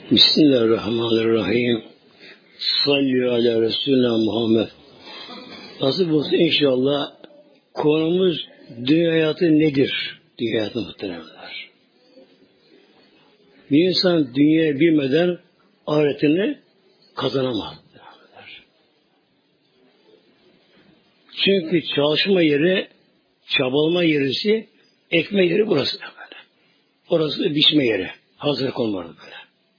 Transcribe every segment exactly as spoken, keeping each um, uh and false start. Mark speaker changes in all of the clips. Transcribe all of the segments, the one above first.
Speaker 1: Bismillahirrahmanirrahim. Salli ala Resulullah Muhammed. Nasıl olsun inşallah konumuz dünya hayatı nedir? Dünya hayatı muhteremler. Bir insan dünyayı bilmeden ahiretini kazanamaz. Çünkü çalışma yeri, çabalama yerisi, ekme yeri burası da böyle. Orası da biçme yeri. Hazır konmalı böyle.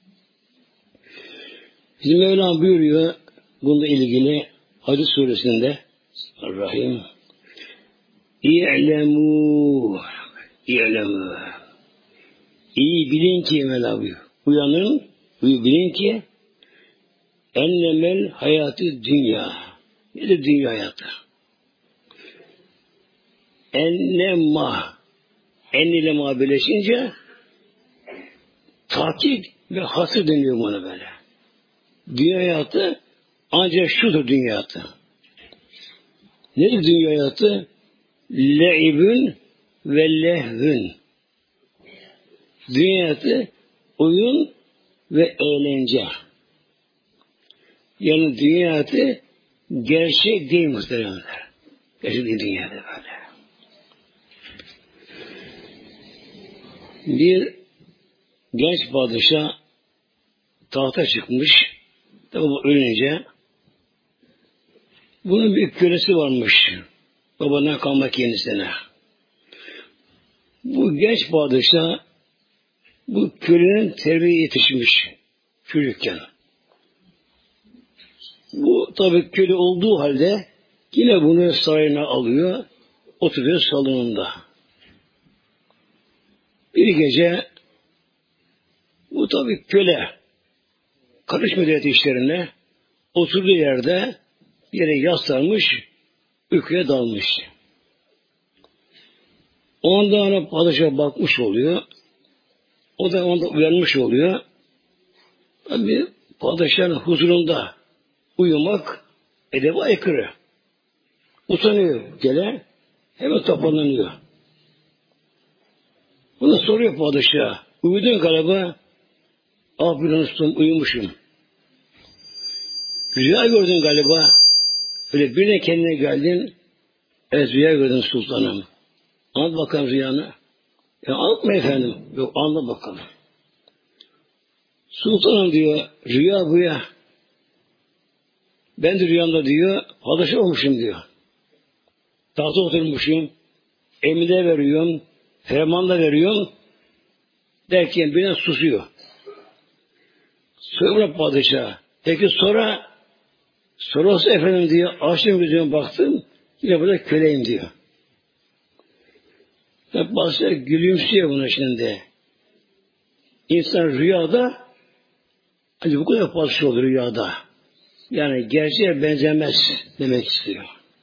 Speaker 1: Bizim Mevlam buyuruyor bununla ilgili Hadid suresinde Rahim İ'lemû İ'lemû İyi bilin ki Mevla buyuruyor. Uyanın, uyu bilin ki ennemel hayatı dünya. Nedir dünya hayatı? Ennemma ennilema birleşince takip ve hasır deniyor buna böyle. Dünya hayatı ancak şudur dünya hayatı. Nedir dünya hayatı? Le'ibün ve lehvün. Dünya hayatı oyun ve eğlence. Yani dünya hayatı gerçek değil muhteremler. Gerçek değil dünyada böyle. Bir genç padişah tahta çıkmış. Tabi bu ölünce bunun bir kölesi varmış. Babadan kalmak kendisine. Bu genç padişah bu kölenin terbiye yetişmiş çocukken. Bu tabi köle olduğu halde yine bunu sarayına alıyor, oturuyor salonunda. Bir gece bu tabi köle karışmıyor devlet işlerine, oturduğu yerde bir yere yaslanmış, uykuya dalmış. O anda ona padişah bakmış oluyor. O da onda uyanmış oluyor. Tabi padişahın huzurunda uyumak edebe aykırı. Utanıyor gele, hemen toparlanıyor. Bunu soruyor padişah. Uyudun galiba. Ah bir ustum uyumuşum. Rüya gördün galiba. Öyle birine kendine geldin. Evet rüya gördün sultanım. Anlat bakalım rüyanı. Ya anlatma efendim. Yok anlat bakalım. Sultanım diyor rüya bu ya. Ben de rüyamda diyor padişah olmuşum diyor. Tahta oturmuşum. Emride veriyorum. Ferman da veriyorum. Derken birine susuyor. Sonra padişah. Peki sonra sonrası efendim diyor. Açtım gözüme baktım. Yine burada köleyim diyor. Ve padişah gülümsüyor buna şimdi. İnsan rüyada hani bu kadar padişah olur rüyada. Yani gerçeğe benzemez demek istiyor.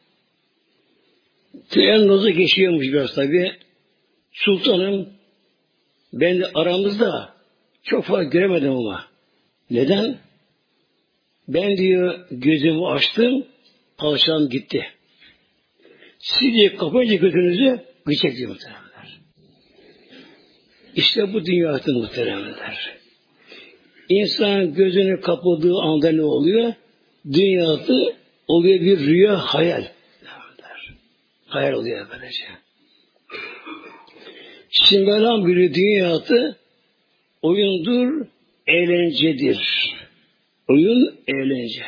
Speaker 1: Köyen nozu geçiyormuş biraz tabi. Sultanım ben de aramızda çok fazla göremedim ama. Neden? Ben diyor gözümü açtım, padişahım gitti. Siz diye kapayınca gözünüzü gıçak diyor muhteremler. İşte bu dünya hayatı muhteremler. İnsan gözünü kapadığı anda ne oluyor? Dünya hayatı oluyor bir rüya, hayal. Hayal oluyor böylece. Şimdi Mevlam buyuruyor dünya hayatı oyundur, eğlencedir. Oyun, eğlence.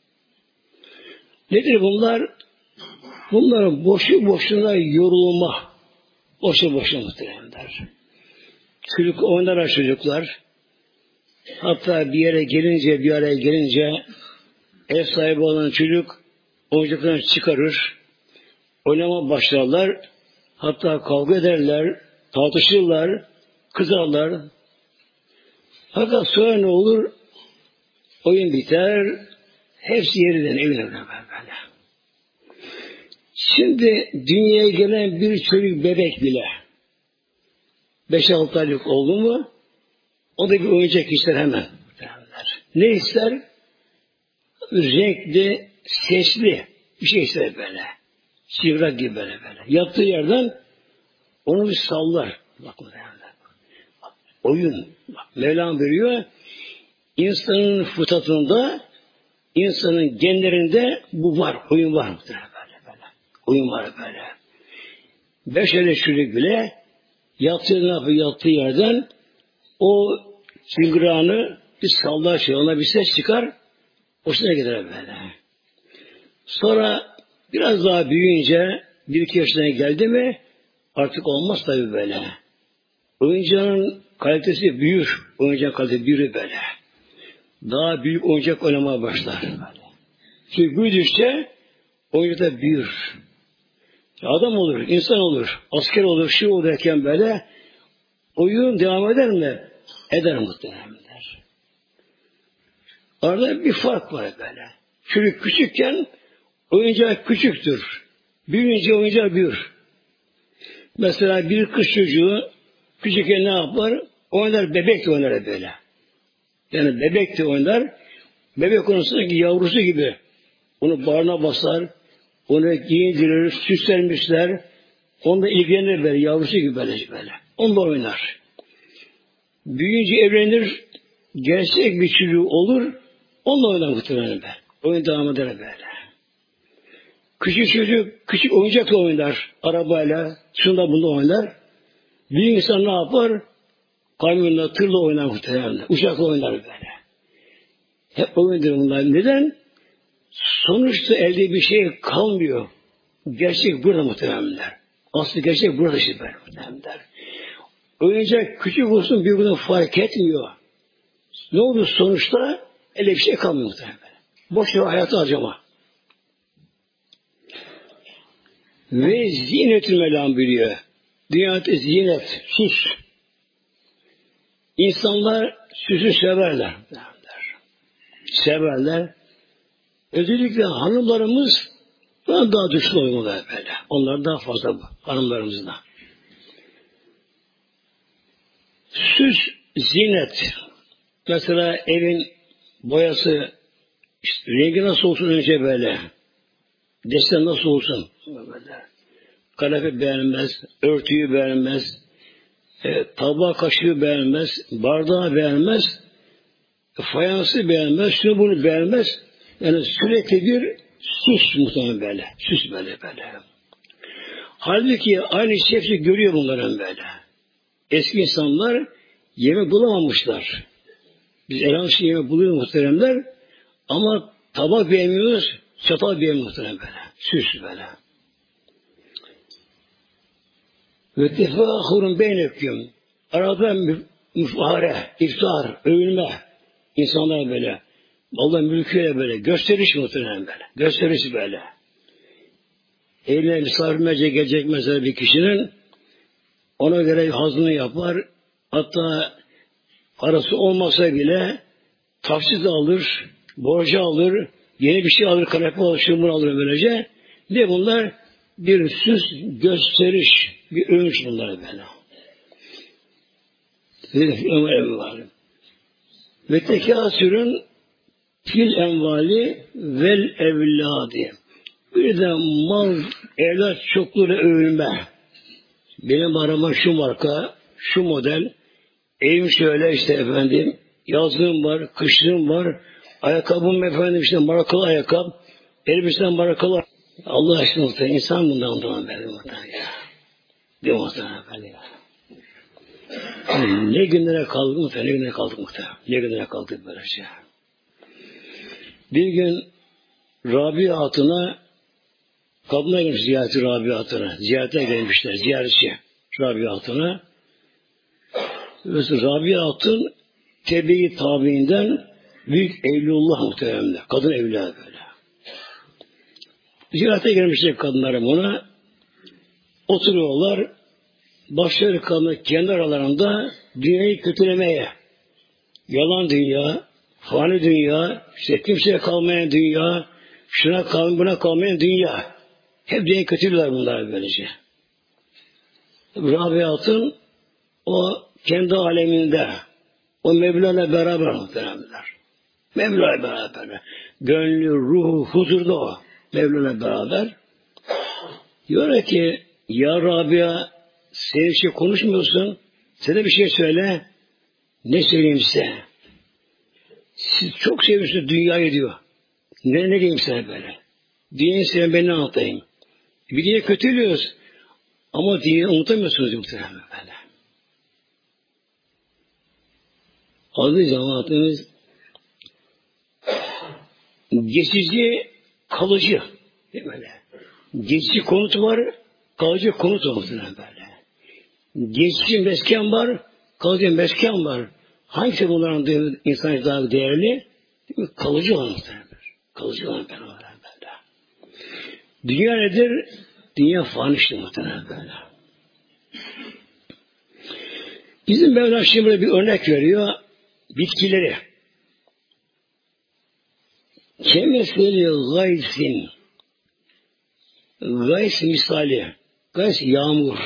Speaker 1: Nedir bunlar? Bunların boşu boşuna yorulma. Boşu boşuna muhteremler. Çocuk oynar çocuklar. Hatta bir yere gelince, bir araya gelince ev sahibi olan çocuk oyuncaklarını çıkarır. Oynama başlarlar. Hatta kavga ederler, tartışırlar, kızarlar. Fakat sonra ne olur? Oyun biter, hepsi yeriden evine böyle. Şimdi dünyaya gelen bir çocuk bebek bile beş altı aylık oldu mu o da bir oyuncak ister hemen. Ne ister? Renkli, sesli bir şey ister böyle. Sivrak gibi böyle böyle. Yattığı yerden onu bir sallar. Bak, oyun. Bak, Mevlam veriyor. insanın fıtratında, insanın genlerinde bu var. Oyun var mıdır böyle böyle. Oyun var böyle. Beş ele çürük bile yattığı ne yapıyor? Yattığı yerden o çıngırağını bir sallar şey, ona bir ses çıkar, hoşuna gider böyle. Sonra biraz daha büyüyünce bir iki yaşına geldi mi artık olmaz tabii böyle. Oyuncağın kalitesi büyür. Oyuncağın kalitesi büyür böyle. Daha büyük oyuncak oynamaya başlar. Böyle. Çünkü büyüdükçe oyuncak da büyür. Adam olur, insan olur, asker olur, şu olurken böyle oyun devam eder mi? Eder muhtemelen. Arada bir fark var böyle. Çocuk küçükken oyuncak küçüktür. Büyüyünce oyuncak büyür. Mesela bir kız çocuğu küçükken ne yapar? Oynar, bebek de oynar böyle. Yani bebek de oynar. Bebek konusundaki yavrusu gibi. Onu bağrına basar, onu giyindirir, süslenmişler. Onunla ilgilenir böyle, yavrusu gibi böyle. böyle. Onunla oynar. Büyüyünce evlenir, gerçek bir çocuğu olur, onunla oynar muhtemelen be. Oyun devam eder böyle. Küçük çocuk, küçük oyuncakla oynar, arabayla, şunda bunda oynar. Büyük insan ne yapar? Kamyonla, tırla oynar muhtemelen. Uçakla oynar böyle. Hep oyundur bunlar. Neden? Sonuçta elde bir şey kalmıyor. Gerçek burada muhtemelenler. Aslı gerçek burada işte böyle muhtemelenler. Oyuncak küçük olsun birbirine fark etmiyor. Ne olur sonuçta elde bir şey kalmıyor muhtemelen. Boş yere hayatı harcama. Ve ziynetül melam biliyor. Dünyada zinet, süs. İnsanlar süsü severler. Severler. Özellikle hanımlarımız buna daha düşkün olmalı böyle. Onlar daha fazla bu. Hanımlarımızda. Süs, zinet. Mesela evin boyası, işte rengi nasıl olsun önce böyle. Desen nasıl olsun? Böyle. Kanepe beğenmez, örtüyü beğenmez, e, tabağı kaşığı beğenmez, bardağı beğenmez, e, fayansı beğenmez, şunu bunu beğenmez. Yani sürekli bir süs muhtemelen böyle. Süs böyle böyle. Halbuki aynı şefsi görüyor bunların böyle. Eski insanlar yemek bulamamışlar. Biz elhamdülillah yemek buluyor muhteremler ama tabak beğenmiyoruz, çatal beğenmiyoruz muhterem böyle. Süs böyle. Ve tefâhurun beyneküm. Arada müfahare, iftar, övülme. İnsanlar böyle. Allah mülküyle böyle. Gösteriş muhtemelen böyle. Gösteriş böyle. Eline misafirmece gelecek mesela bir kişinin ona göre hazını yapar. Hatta parası olmasa bile taksit alır, borcu alır, yeni bir şey alır, kanepe alır, şunu alır böylece. Ne bunlar? Bir süs gösteriş, bir övünç bunlar böyle. Ve tekâsürün fil envali vel evlâdi. Bir de mal, evlat çokluğuyla övülme. Benim arama şu marka, şu model, evim şöyle işte efendim, yazlığım var, kışlığım var, ayakkabım efendim işte markalı ayakkabı, elbisem markalı. Allah aşkına muhtemelen insan bundan ondan verdi muhtemelen ya. Değil mi muhtemelen efendim ya. Yani ne günlere kaldık muhtemelen, ne günlere kaldık muhtemelen. Ne günlere kaldık böyle şey. Bir gün Rabia Hatun'a kadına gelmiş ziyareti Rabia Hatun'a. Ziyarete gelmişler, ziyaretçi Rabia Hatun'a. Mesela Rabia Hatun tebe-i tabiinden büyük evliullah muhtemelen. Kadın evliya böyle. Ziyarete gelmişler kadınlarım ona. Oturuyorlar. Başları kalmak kendi aralarında dünyayı kötülemeye. Yalan dünya, fani dünya, işte kimseye kalmayan dünya, şuna kalmayan, buna kalmayan dünya. Hep dünyayı kötülüyorlar bunlar böylece. Rabia Hatun o kendi aleminde o Mevla'yla beraber muhtemelenler. Mevla'yla beraber. Gönlü, ruhu, huzurda o. Mevla'yla beraber. Diyor ki ya Rabia sen bir şey konuşmuyorsun. Sen de bir şey söyle. Ne söyleyeyim size? Siz çok seviyorsunuz dünyayı diyor. Ne, ne diyeyim sana böyle? Dünyayı seven ben ne anlatayım? Bir dünya kötülüyoruz. Ama dünyayı unutamıyorsunuz muhtemelen böyle. Aziz cemaatimiz geçici, kalıcı. Değil mi öyle? Geçici konut var, kalıcı konut var muhtemelen böyle. Geçici mesken var, kalıcı mesken var. Hangisi bunların insan daha değerli? Değil mi? Kalıcı olan muhtemelen. Kalıcı olan ben olarak böyle. Dünya nedir? Dünya faniştir muhtemelen böyle. Bizim Mevla şimdi bir örnek veriyor. Bitkileri. Kemeseli gaysin. Gays misali. Gays yağmur.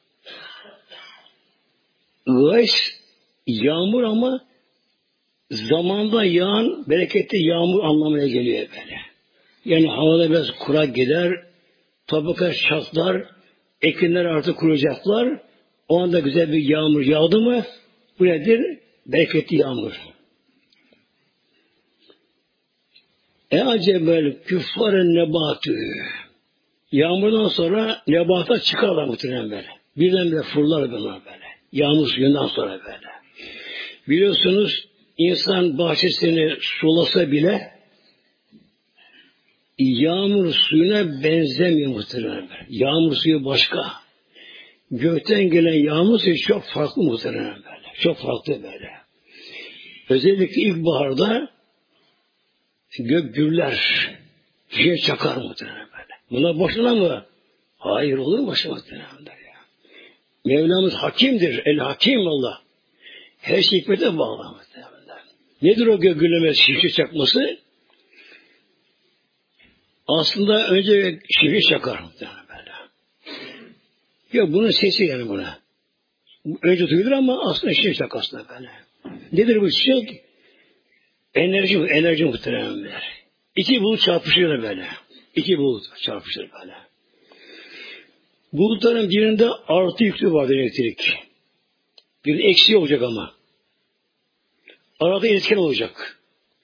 Speaker 1: Gays yağmur ama zamanda yağan bereketli yağmur anlamına geliyor böyle. Yani havada biraz kurak gider, topraklar çatlar, ekinler artık kuracaklar. O anda güzel bir yağmur yağdı mı, bu nedir? Bereketli yağmur. E acebel küffarın nebatı. Yağmurdan sonra nebata çıkarlar muhtemelen böyle. Birdenbire fırlar bunlar böyle. Yağmur suyundan sonra böyle. Biliyorsunuz insan bahçesini sulasa bile yağmur suyuna benzemiyor muhtemelen böyle. Yağmur suyu başka. Gökten gelen yağmur suyu çok farklı muhtemelen böyle. Çok farklı böyle. Özellikle ilkbaharda gök gürler. Şey çakar muhtemelen böyle. Buna boşuna mı? Hayır, olur mu boşuna muhtemelen ya. Mevlamız hakimdir. El hakim Allah. Her şey hikmete bağlı muhtemelen. Nedir o gök gürleme, şişe çakması? Aslında önce şişe çakar muhtemelen böyle. Yok, bunun sesi yani buna. Önce duyulur ama aslında şişe çakar aslında böyle. Nedir bu çiçek? Enerji, enerji muhtemelen. İki bulut çarpışıyor böyle. İki bulut çarpışır böyle. Bulutların birinde artı yüklü vardır elektrik. Bir eksi olacak ama. Arada etken olacak.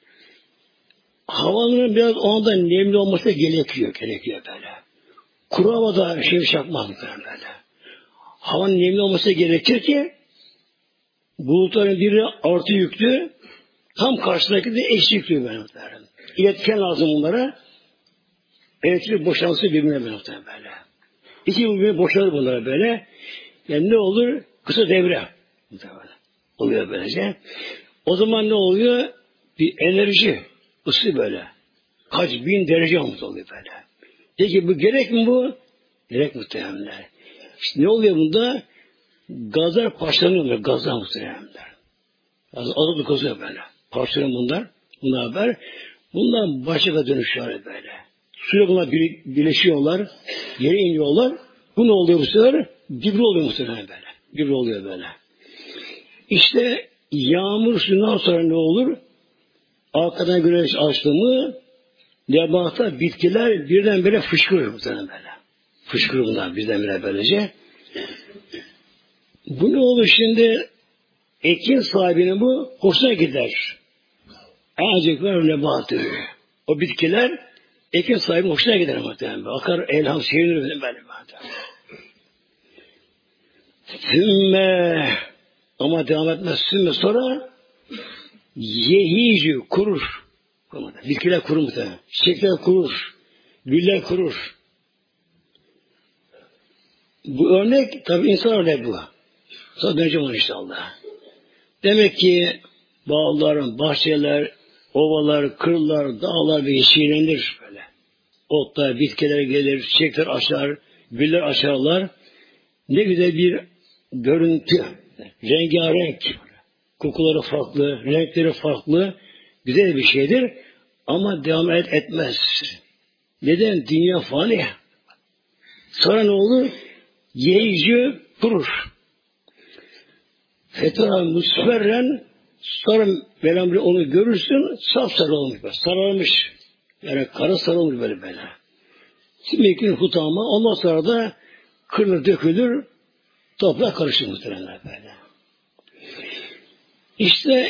Speaker 1: Havanın biraz o anda nemli olması gerekiyor. Gerekiyor böyle. Kuru havada şey çakmaz böyle. Havanın nemli olması gerekir ki bulutların biri artı yüklü, tam karşısındaki de eksi yüklü böyle. İletken lazım bunlara. Elektrik boşalması birbirine böyle. İki birbirine boşalır bunlara böyle. Yani ne olur? Kısa devre. Oluyor böylece. O zaman ne oluyor? Bir enerji, ısı böyle. Kaç bin derece oluyor böyle. Peki bu gerek mi bu? Gerek muhtemelen. İşte ne oluyor bunda? Gazlar parçalanıyor. Gazlar muhtemelen. Azot gazı böyle. Parçalanıyor bunlar. Bunlar haber. Bundan başka dönüşüyor böyle. Suya bunlar birleşiyorlar. Yere iniyorlar. Bu ne oluyor bu sefer? Gübre oluyor muhtemelen böyle. Gübre oluyor böyle. İşte yağmur suyundan sonra ne olur? Arkadan güneş açtı mı nebata, bitkiler birdenbire fışkırıyor muhtemelen böyle. Fışkırıyor bunlar birdenbire böylece. Bu ne olur şimdi? Ekin sahibinin bu hoşuna gider. Ağacıklar nebatı. O bitkiler ekin sahibi hoşuna gider muhtemelen. Akar elham sevinir böyle böyle. Sümme, ama devam etmez. Sümme sonra yehicü kurur. Bitkiler kurur muhtemelen. Çiçekler kurur. Güller kurur. Bu örnek tabi insan örnek bu. Sonra döneceğim ona inşallah. Demek ki bağlar, bahçeler, ovalar, kırlar, dağlar ve yeşillenir böyle. Otlar, bitkiler gelir, çiçekler açar, güller açarlar. Ne güzel bir görüntü. Rengarenk. Kokuları farklı, renkleri farklı. Güzel bir şeydir. Ama devam et, etmez. Neden? Dünya fani. Sonra ne olur? Yeyici kurur. Fetara musferren, sonra Velhamdülillah onu görürsün, sapsarı olmuş. Sararmış. Yani kara sarılmış böyle böyle. Simekün hutama, ondan sonra da kırılır, dökülür, toprak karışır muhtemelen böyle. İşte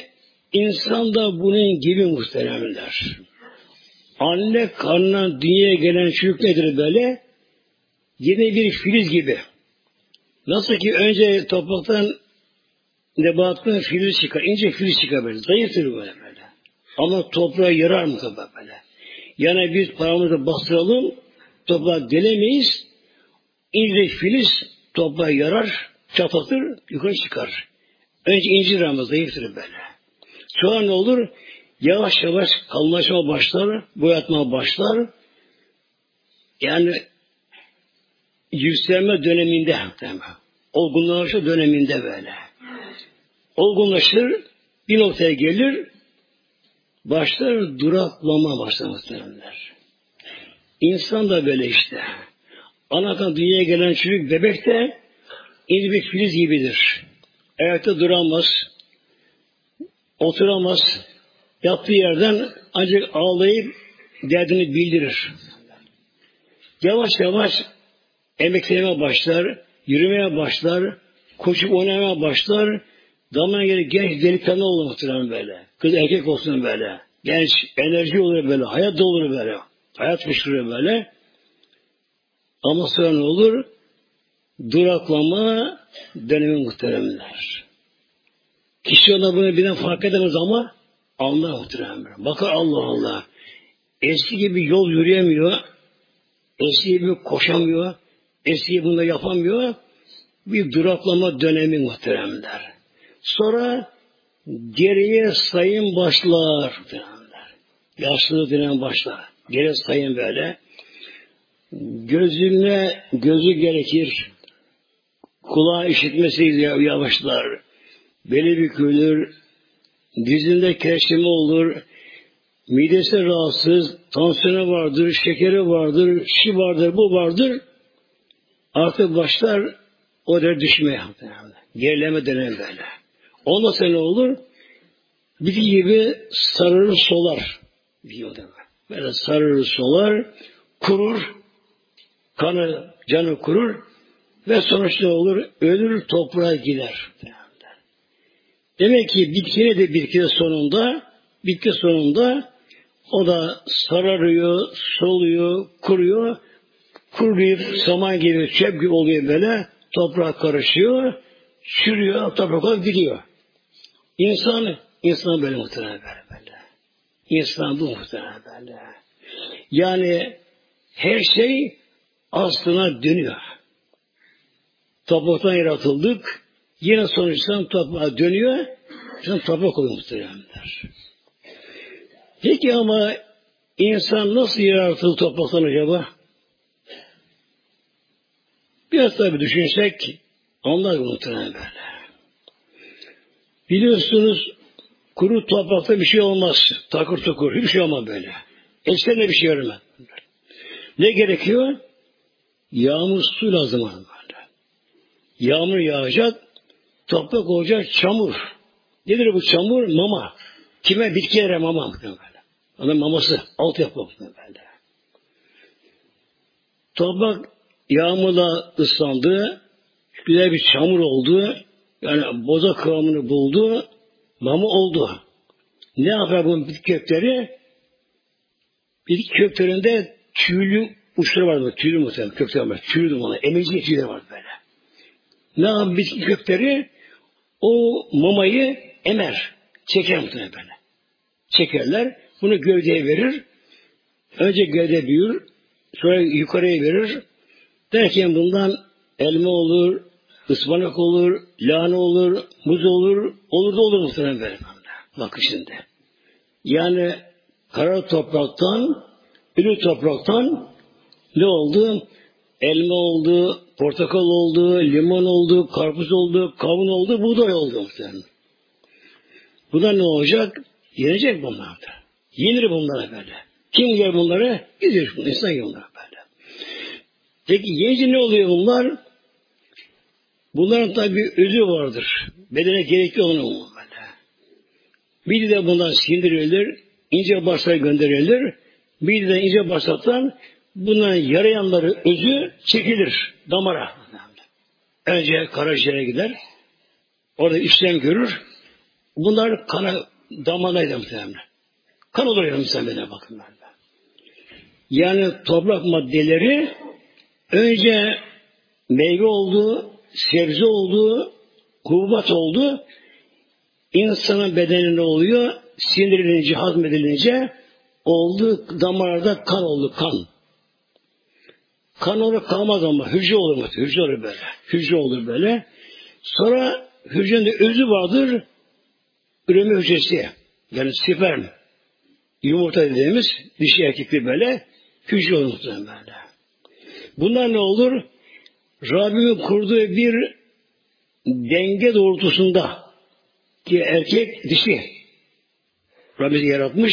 Speaker 1: İnsan da bunun gibi muhteremler. Anne karnından dünyaya gelen çocuk nedir böyle? Yine bir filiz gibi. Nasıl ki önce topraktan nebattan filiz çıkar, ince filiz çıkar böyle. Zayıftır böyle böyle. Ama toprağa yarar mı toprak böyle? Yani biz paramızı bastıralım, toprağa delemeyiz. İnce filiz toprağa yarar, çatlatır, yukarı çıkar. Önce incir ama zayıftır böyle. Sonra ne olur? Yavaş yavaş kalınlaşma başlar, boyatma başlar. Yani yükselme döneminde, olgunlaşma döneminde böyle. Olgunlaşır, bir noktaya gelir, başlar duraklama başlamaktadır. İnsan da böyle işte. Anadan dünyaya gelen çocuk bebek de ince bir filiz gibidir. Ayakta duramaz, oturamaz, yattığı yerden ancak ağlayıp derdini bildirir. Yavaş yavaş emeklemeye başlar, yürümeye başlar, koşup oynamaya başlar. Zaman gelir genç delikanlı olur muhtemelen böyle. Kız erkek olsun böyle. Genç enerji olur böyle, hayat dolur böyle. Hayat fışkırıyor böyle. Ama sonra ne olur? Duraklama dönemi muhteremler. Kişi ona bunu birden fark edemez ama anlar muhteremler. Bakar Allah Allah. Eski gibi yol yürüyemiyor. Eski gibi koşamıyor. Eski gibi bunu yapamıyor. Bir duraklama dönemi muhteremler. Sonra geriye sayım başlar. Yaşlılık dönem başlar. Geriye sayım böyle. Gözüne gözü gerekir. Kulağı işitmesi yavaşlar. Beli bükülür. Dizinde keşime olur. Midesi rahatsız. Tansiyonu vardır. Şekeri vardır. Şu vardır. Bu vardır. Artık başlar o der düşmeye. Gerileme dönem böyle. Ondan sonra ne olur? Bitki gibi sararır solar. Böyle sararır solar. Kurur. Kanı, canı kurur. Ve sonuçta ne olur? Ölür, toprağa gider. Demek ki bitkine de bitki sonunda, bitki sonunda o da sararıyor, soluyor, kuruyor. Kuruyup saman gibi, çöp gibi oluyor böyle. Toprağa karışıyor. Çürüyor, topraklar gidiyor. İnsan, insan böyle muhtemelen böyle. İnsan bu muhtemelen böyle. Yani her şey aslına dönüyor. Topraktan yaratıldık. Yine sonuçta toprağa dönüyor. Şimdi toprak oluyor muhtemelenler. Peki ama insan nasıl yaratıldı topraktan acaba? Biraz tabi düşünsek onlar muhtemelen böyle. Biliyorsunuz kuru toprakta bir şey olmaz. Takır tukur. Hiçbir şey olmaz böyle. Eskiden de bir şey görmez. Ne gerekiyor? Yağmur su lazım böyle. Yağmur yağacak, toprak olacak, çamur. Nedir bu çamur? Mama. Kime? Bitkilere mama. Böyle. Onun maması. Altyapı. Böyle. Toprak yağmurla ıslandı. Güzel bir çamur oldu. Yani boza kıvamını buldu. Mama oldu. Ne yapar bu bitki kökleri? Bitki köklerinde tüylü uçları vardı. Tüylü muhtemelen kökleri var. Tüylü dumanı. Emici tüyleri vardı böyle. Ne yapar bitki kökleri? O mamayı emer. Çeker muhtemelen böyle. Çekerler. Bunu gövdeye verir. Önce gövde büyür. Sonra yukarıya verir. Derken bundan elma olur, ıspanak olur, lahana olur, muz olur, olur da olur muhtemelen böyle. Bakın şimdi. Yani kara topraktan, ölü topraktan ne oldu? Elma oldu, portakal oldu, limon oldu, karpuz oldu, kavun oldu, buğday oldu muhtemelen. Bu da ne olacak? Yenecek bunlar da. Yenir bunlara böyle. Kim yer bunları? Gidiyor bunlar. İnsan yer bunları böyle. Peki yiyince ne oluyor bunlar? Bunların tabi özü vardır. Bedene gerekli olan o böyle. Bir de bundan sindirilir, ince bağırsağa gönderilir. Bir de ince bağırsaktan bunların yarayanları özü çekilir damara. Önce karaciğere gider. Orada işlem görür. Bunlar kana damarlaydı muhtemelen. Kan olur yani muhtemelen bakın böyle. Yani toprak maddeleri önce meyve oldu, sebze oldu, hububat oldu. İnsanın bedeninde oluyor, sindirilince, hazmedilince oldu, damarlarda kan oldu, kan. Kan olur kalmaz ama hücre olur mu? Hücre olur böyle. Hücre olur böyle. Sonra hücrenin de özü vardır, üreme hücresi. Yani sperm. Yumurta dediğimiz dişi erkekli böyle hücre olur böyle. Bunlar ne olur? Rabbimin kurduğu bir denge doğrultusunda ki erkek dişi Rabbimiz yaratmış.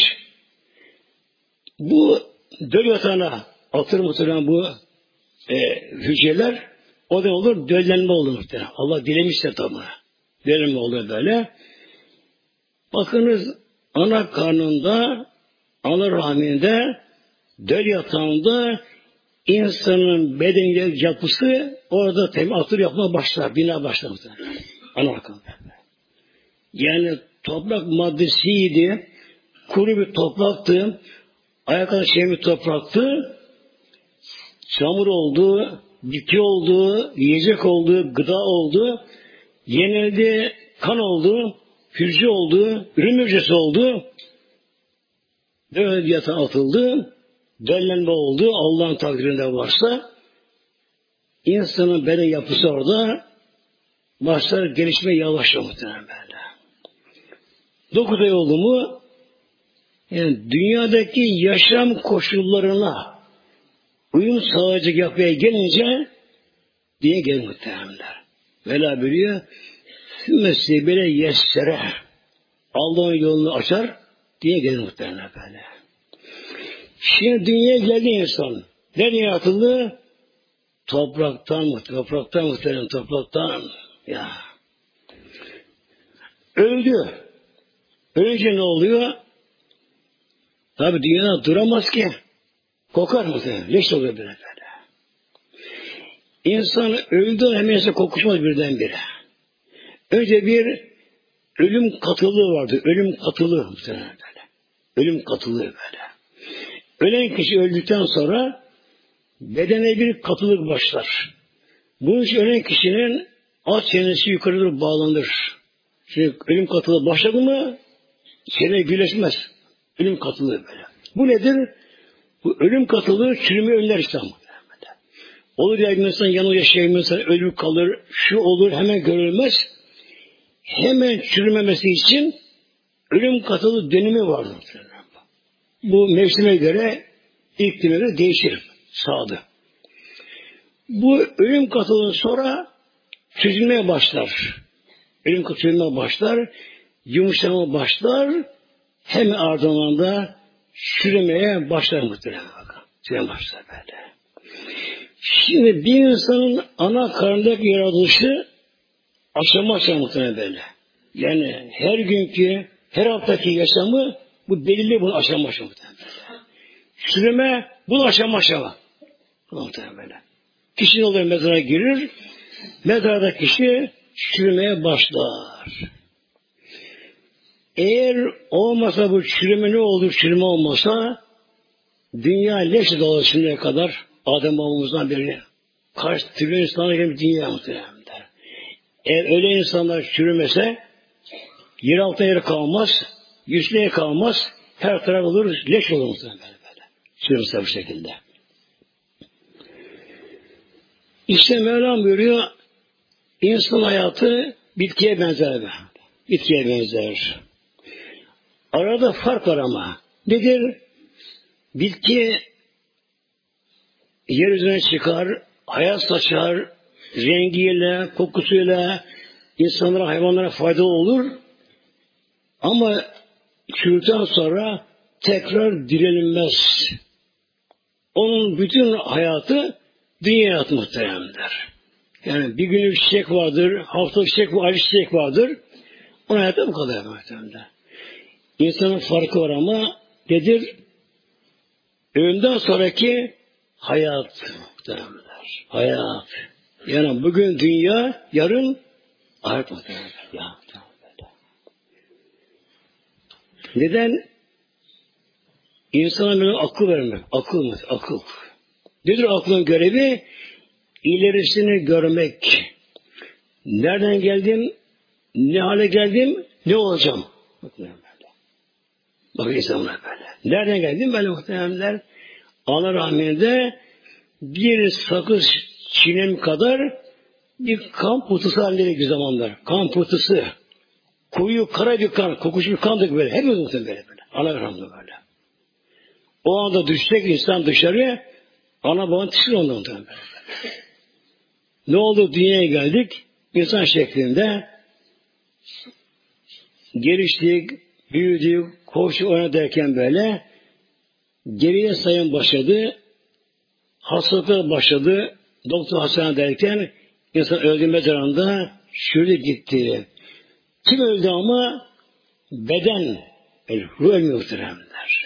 Speaker 1: Bu döl yatağına atır muhtemelen bu e, hücreler o da olur döllenme olur muhtemelen. Allah dilemişse tabi. Döllenme oluyor böyle. Bakınız ana karnında ana rahminde döl yatağında insanın bedeni yapısı orada temel atır yapmaya başlar. Bina başlar muhtemelen. Ana karnında. Yani toprak maddesiydi. Kuru bir topraktı. Ayakları şey bir topraktı. Çamur oldu, bitki oldu, yiyecek oldu, gıda oldu. Yenildi, kan oldu, hücre oldu, ürün hücresi oldu. Böyle yatağa atıldı. Döllenme oldu. Allah'ın takdirinde varsa insanın beden yapısı orada başlar gelişmeye yavaş muhtemelen böyle. Dokuz ay oldu mu yani dünyadaki yaşam koşullarına uyum sağlayacak yapıya gelince diye gelir muhtemelenler. Vela buyuruyor sümmesi böyle yessere Allah'ın yolunu açar diye gelir muhtemelen böyle. Şimdi dünyaya geldi insan. Nereye atıldı? Topraktan mı? Topraktan muhtemelen topraktan. Ya. Öldü. Ölünce ne oluyor? Tabi dünyada duramaz ki. Kokar muhtemelen. Leş oluyor böyle böyle. İnsan öldü hemen kokuşmaz birdenbire. Önce bir ölüm katılığı vardı. Ölüm katılığı muhtemelen böyle. Ölüm katılığı böyle. Ölen kişi öldükten sonra bedene bir katılık başlar. Bunun için ölen kişinin alt çenesi yukarıda bağlanır. Şimdi ölüm katılığı başladı mı çene birleşmez. Ölüm katılığı böyle. Bu nedir? Bu ölüm katılığı çürümeyi önler İslam. Olur ya insan yanı yaşayan insan ölür kalır, şu olur hemen görülmez. Hemen çürümemesi için ölüm katılığı dönemi vardır. Bu mevsime göre iklime göre değişir. Sağdı. Bu ölüm katılığından sonra çözülmeye başlar. Ölüm katılığına başlar, yumuşamaya başlar, hem ardından da çürümeye başlar muhtemelen. Çürümeye başlar böyle. Şimdi bir insanın ana karnındaki yaratılışı aşama aşama muhtemelen böyle. Yani her günkü, her haftaki yaşamı bu belirli bunu aşama aşama muhtemelen böyle. Çürüme bunu aşama aşama. Muhtemelen böyle. Kişi ne oluyor mezara girir, mezarda kişi çürümeye başlar. Eğer olmasa bu çürüme ne olur, çürüme olmasa dünya leş dolaşımına kadar Adem babamızdan beri kaç trilyon insanlar gelip dünya muhtemelen. Eğer öyle insanlar çürümese yer altına yer kalmaz, yüzlüğe kalmaz, her taraf olur, leş olur muhtemelen böyle. Çürümse bu şekilde. İşte Mevlam buyuruyor, insan hayatı bitkiye benzer. Bitkiye benzer. Arada fark var ama. Nedir? Bitki yeryüzüne çıkar, hayat saçar, rengiyle, kokusuyla insanlara, hayvanlara faydalı olur. Ama çürükten sonra tekrar direnilmez. Onun bütün hayatı dünya hayatı muhteremdir. Yani bir günlük çiçek vardır, haftalık çiçek var, acı çiçek vardır. Onun hayatı bu kadar muhteremdir. İnsanın farkı var ama nedir? Ölümden sonraki hayat muhteremdir. Hayat. Yani bugün dünya, yarın ahiret muhteremdir. Ya, Neden? İnsana böyle akıl vermek. Akıl mı? Akıl. Nedir aklın görevi? İlerisini görmek. Nereden geldim? Ne hale geldim? Ne olacağım? Bakın böyle. Bakın insanlar böyle. Nereden geldim? Böyle muhtemelenler. Ana rahminde bir sakız çiğnem kadar bir kan pıhtısı halindeki zamanlar. Kan pıhtısı. Koyu kara bir kan. Kokuşu bir kandık böyle. Hepimiz muhtemelen böyle. böyle. Ana rahminde böyle. O anda düşecek insan dışarı, ana babanın tişir ondan muhtemelen böyle. Ne oldu? Dünyaya geldik. İnsan şeklinde geliştik, büyüdük, koşu oyna derken böyle geriye sayım başladı. Hastalıklar başladı. Doktor hastane derken insan öldü mezarında şöyle gitti. Kim öldü ama? Beden. Yani ruh ölmüyor muhtemelenler.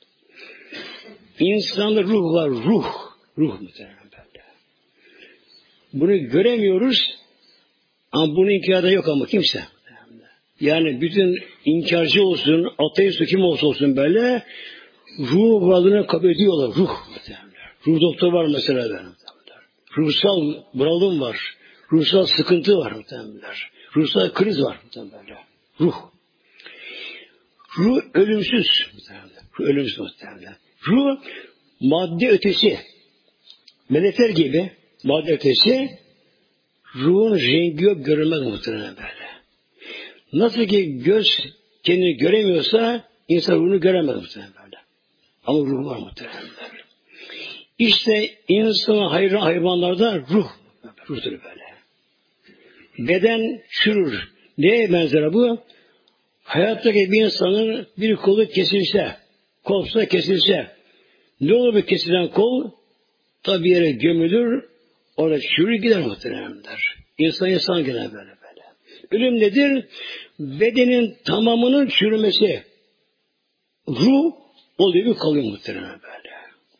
Speaker 1: İnsanda ruh var. Ruh. Ruh muhtemelen böyle. Bunu göremiyoruz ama bunun inkârda yok ama kimse. Yani bütün inkarcı olsun, ateist kim olsa olsun böyle ruh varlığını kabul ediyorlar. Ruh. Ruh doktor var mesela benim. Ruhsal bunalım var. Ruhsal sıkıntı var. Ruhsal kriz var. Ruh. Ruh ölümsüz. Ruh ölümsüz. Ruh madde ötesi. Melekler gibi madde ötesi ruhun rengi yok, görünmez muhtemelen böyle. Nasıl ki göz kendini göremiyorsa insan ruhunu göremez muhtemelen böyle. Ama ruh var muhtemelen böyle. İşte insana hayran hayvanlarda ruh, ruhtur böyle. Beden çürür. Neye benzer bu? Hayattaki bir insanın bir kolu kesilse, kopsa kesilse, ne olur bir kesilen kol? Tabi yere gömülür, orada çürür gider muhtemelenler. İnsan insan gider böyle böyle. Ölüm nedir? Bedenin tamamının çürümesi. Ruh oluyor bir kalıyor muhtemelen böyle.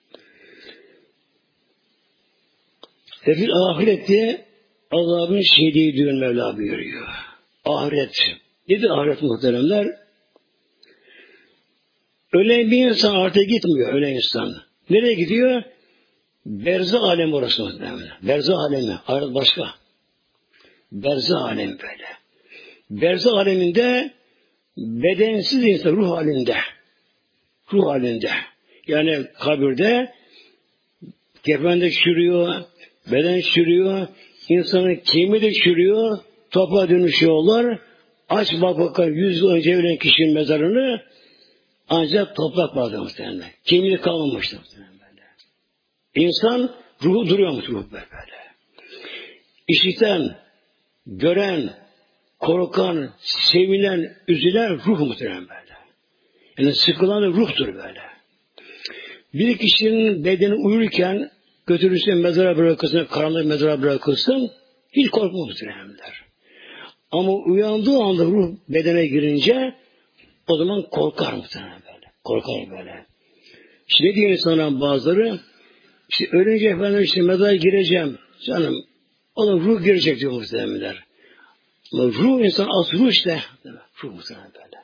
Speaker 1: Ve bir ahirette azabın şediği diyor Mevla buyuruyor. Ahiret. Nedir ahiret muhteremler? Ölen bir insan artık gitmiyor, ölen insan. Nereye gidiyor? Berzah alemi orası muhteremler. Berzah alemi, ahiret başka. Berzah alemi böyle. Berzah aleminde bedensiz insan ruh halinde. Ruh halinde. Yani kabirde kefende çürüyor, beden çürüyor, insanın kemiği de çürüyor, toprağa dönüşüyorlar. Aç bak bakalım yüz yıl önce ölen kişinin mezarını ancak toprak vardı muhtemelen. Kemiği kalmamıştı muhtemelen böyle. İnsan ruhu duruyormuş ruh böyle. İşiten, gören, korkan, sevilen, üzülen ruh muhtemelen böyle. Yani sıkılan da ruhtur böyle. Bir kişinin bedeni uyurken götürürse mezara bırakılsın, karanlık mezara bırakılsın, hiç korkmamıştır hemler. Ama uyandığı anda ruh bedene girince o zaman korkar muhtemelen böyle. Korkar böyle. İşte ne diyor insanlar bazıları? İşte ölünce efendim işte mezara gireceğim. Canım, o da ruh girecek diyor muhtemelenler. Ama ruh insan az ruh işte. Ruh muhtemelen böyle.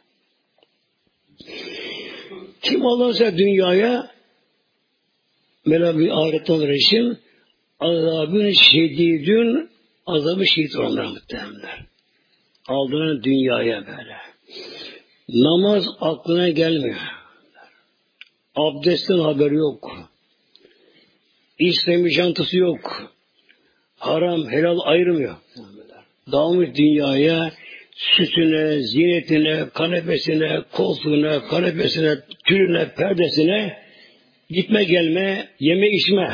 Speaker 1: Kim alırsa dünyaya Mevla bir ahiretten resim azabın şedidün azabı şehit olanlar muhtemelenler. Aldığını dünyaya böyle. Namaz aklına gelmiyor. Abdestten haberi yok. İslami çantası yok. Haram, helal ayırmıyor. Dağılmış dünyaya süsüne, zinetine, kanepesine, koltuğuna, kanepesine, tülüne, perdesine gitme gelme, yeme içme.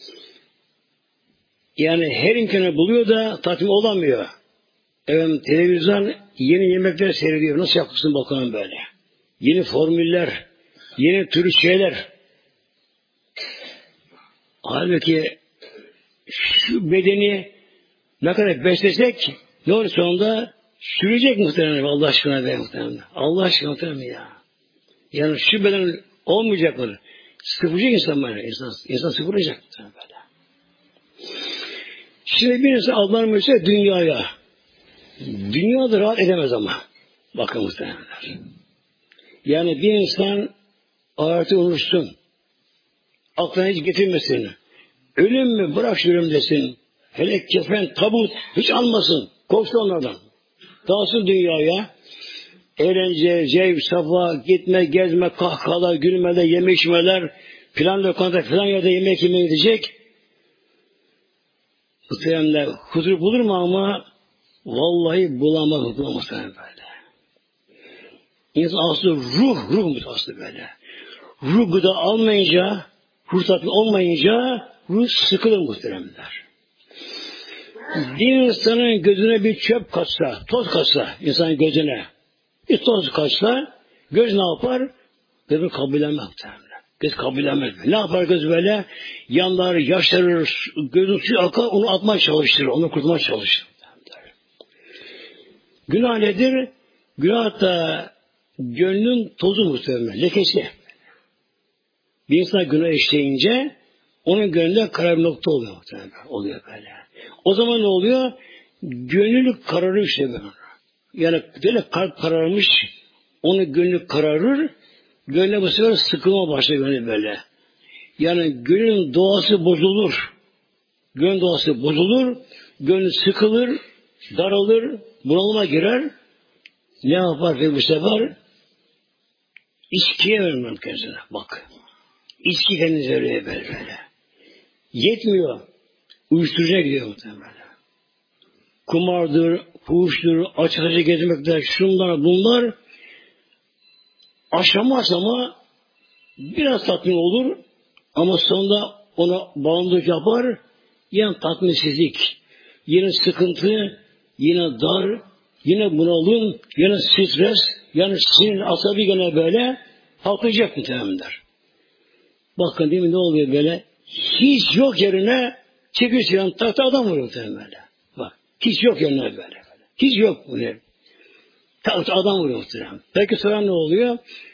Speaker 1: Yani her imkanı buluyor da tatmin olamıyor. Evet, televizyon yeni yemekler seyrediyor. Nasıl yapmışsın bakalım böyle. Yeni formüller, yeni tür şeyler. Halbuki şu bedeni ne kadar beslesek ne olur sonunda sürecek muhtemelen Allah aşkına be muhtemelen. Allah aşkına muhtemelen ya. Yani şu beden olmayacak mı? Sıfıracak insan böyle. İnsan, insan sıfıracak muhtemelen böyle. Şimdi bir insan Allah'ın mesela dünyaya. Dünyada rahat edemez ama. Bakın muhtemelenler. Yani bir insan ahireti unutsun. Aklına hiç getirmesin. Ölüm mü? Bırak şu ölüm desin. Hele kefen, tabut hiç almasın. Korksun onlardan. Dağılsın dünyaya. Eğlence, zevk, safa, gitme, gezme, kahkahalar, gülmeler, yeme içmeler, filan lokanta, filan yerde yemek yemeye gidecek. Bu terimler huzur bulur mu ama vallahi bulamaz, bulamaz böyle. İnsan aslında ruh, ruh mu aslında böyle. Ruh gıda almayınca, ruh tatmin olmayınca ruh sıkılır muhteremler. Bir insanın gözüne bir çöp kaçsa, toz kaçsa insanın gözüne, bir toz kaçsa göz ne yapar? Gözü kabullenmez muhteremler. Göz kabullenmez. Ne yapar göz böyle? Yanlar, yaşarır, gözün suyu akar, onu atmaya çalıştırır, onu kurtulmaya çalıştırır. Günah nedir? Günah da gönlün tozu muhtemelen, lekesi. Bir insan günah işleyince onun gönlünde karar bir nokta oluyor muhtemelen. Oluyor böyle. O zaman ne oluyor? Gönlü kararır işte böyle. Yani böyle kalp kararmış, onun gönlü kararır, gönlü bu sefer sıkılma başlıyor gönlü böyle. Yani gönlün doğası bozulur. Gönül doğası bozulur, gönlü sıkılır, daralır, bunalıma girer. Ne yapar ki bu sefer? İçkiye vermem kendisine. Bak. İçki kendinize veriyor böyle böyle. Yetmiyor. Uyuşturucuya gidiyor muhtemelen. Kumardır, fuhuştur, açık açık gezmekler, şunlar bunlar aşama aşama biraz tatmin olur ama sonunda ona bağımlılık yapar, yine tatminsizlik, yine sıkıntı, yine dar, yine bunalım, yine stres, yani sinir, asabi gene böyle patlayacak muhtemelenler. Bakın değil mi ne oluyor böyle? Hiç yok yerine çekiyor silahını tahta adam vuruyor muhtemelen. Bak hiç yok yerine böyle. böyle. Hiç yok bunu. Tahta adam vuruyor muhtemelen. Peki sonra ne oluyor?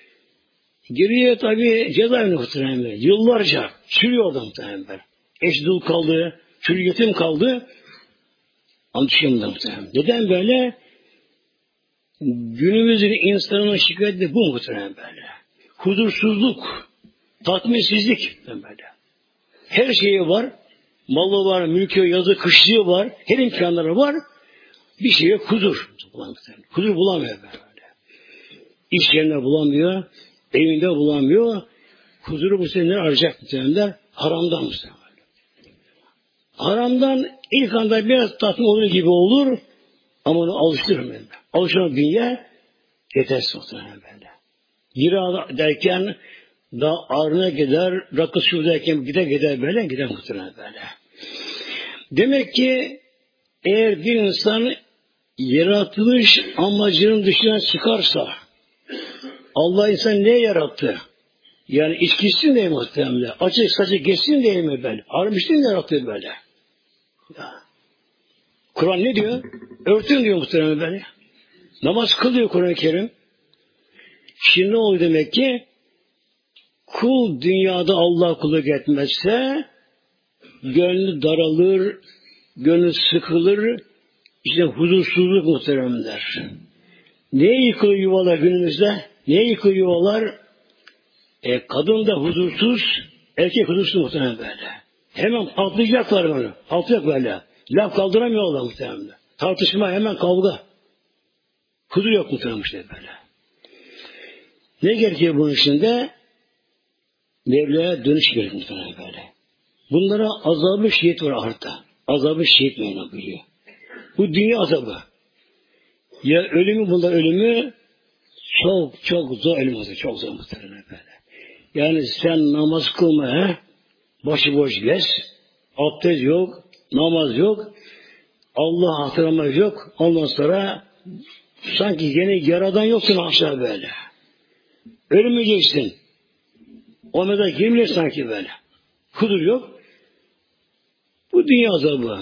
Speaker 1: Geriye tabi cezaevine muhtemelen. Yıllarca çürüyor adam muhtemelen. Eş dul kaldı, çürü yetim kaldı. Anlaşılmıyor muhtemelen. Neden böyle? Günümüzün insanının şikayeti bu muhtemelen böyle. Huzursuzluk, tatminsizlik böyle. Her şeyi var. Malı var, mülkü, yazı, kışlığı var. Her imkanları var. Bir şeye huzur. Huzur bulamıyor böyle. İş yerinde bulamıyor. Evinde bulamıyor. Huzuru bu sefer arayacak muhtemelen. Haramdan muhtemelen. Haramdan ilk anda biraz tatmin olur gibi olur. Ama onu alıştırmıyor. Alıştıran dünya yetersiz muhtemelen böyle. Gira derken daha ağrına gider, rakı su derken gider gider böyle, gider muhtemelen böyle. Demek ki eğer bir insan yaratılış amacının dışına çıkarsa, Allah insan ne yarattı? Yani içkisin diye muhtemelen, açık saçık geçsin diye mi böyle? Harmışsın yarattı böyle. Ya. Kur'an ne diyor? Örtün diyor muhtemelen böyle. Namaz kılıyor Kur'an-ı Kerim. Şimdi ne oluyor demek ki? Kul dünyada Allah kulluk etmezse gönlü daralır, gönlü sıkılır, işte huzursuzluk muhteremler. Neye yıkılıyor yuvalar günümüzde? Neye yıkılıyor yuvalar? E, kadın da huzursuz, erkek huzursuz muhterem böyle. Hemen patlayacaklar böyle. Patlayacak böyle. Laf kaldıramıyorlar muhterem. Tartışma hemen kavga. Huzur yok muhterem işte böyle. Ne gerekiyor bunun içinde? Mevla'ya dönüş gerekiyor muhterem böyle. Bunlara azabı şehit var ahirette. Azabı şehit meyna biliyor. Bu dünya azabı. Ya ölümü bunlar ölümü çok çok zor ölüm azabı. Çok zor muhterem böyle. Yani sen namaz kılma he? Başıboş gez. Abdest yok. Namaz yok. Allah hatırlamak yok. Ondan sonra sanki yine yaradan yoksun aşağı böyle. Ölümü geçtin. O mezar girmiyor sanki böyle. Huzur yok. Bu dünya azabı.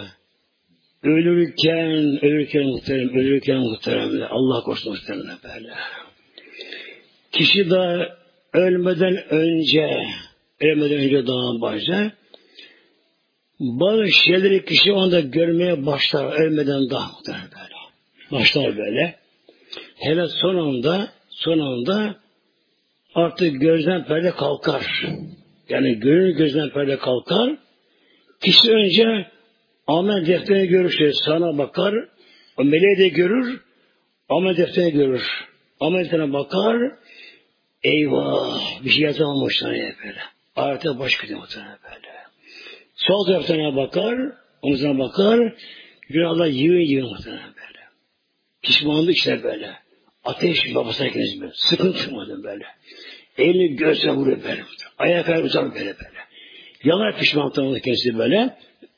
Speaker 1: Ölürken, ölürken muhterem, ölürken muhterem. Allah korusun muhterem böyle. Kişi de ölmeden önce, ölmeden önce daha başta, bazı şeyleri kişi onda görmeye başlar, ölmeden daha muhterem böyle. Başlar böyle. Hele son anda, son anda artık gözden perde kalkar. Yani gönül gözden perde kalkar. Kişi önce amel defterini görür, sana bakar, o meleği de görür, amel defterini görür. Amel defterine bakar, eyvah, bir şey yazamamış sana böyle. Ayete baş gidiyor böyle. Sol tarafına bakar, omuzuna bakar, günahlar yığın yığın muhtemelen böyle. Pişmanlık işte böyle. Ateş babasına kendisi böyle. Sıkıntı mı böyle. Elini göğsüne vuruyor böyle. Ayak ayağı uzar böyle böyle. Yalan pişmanlıktan kendisi böyle.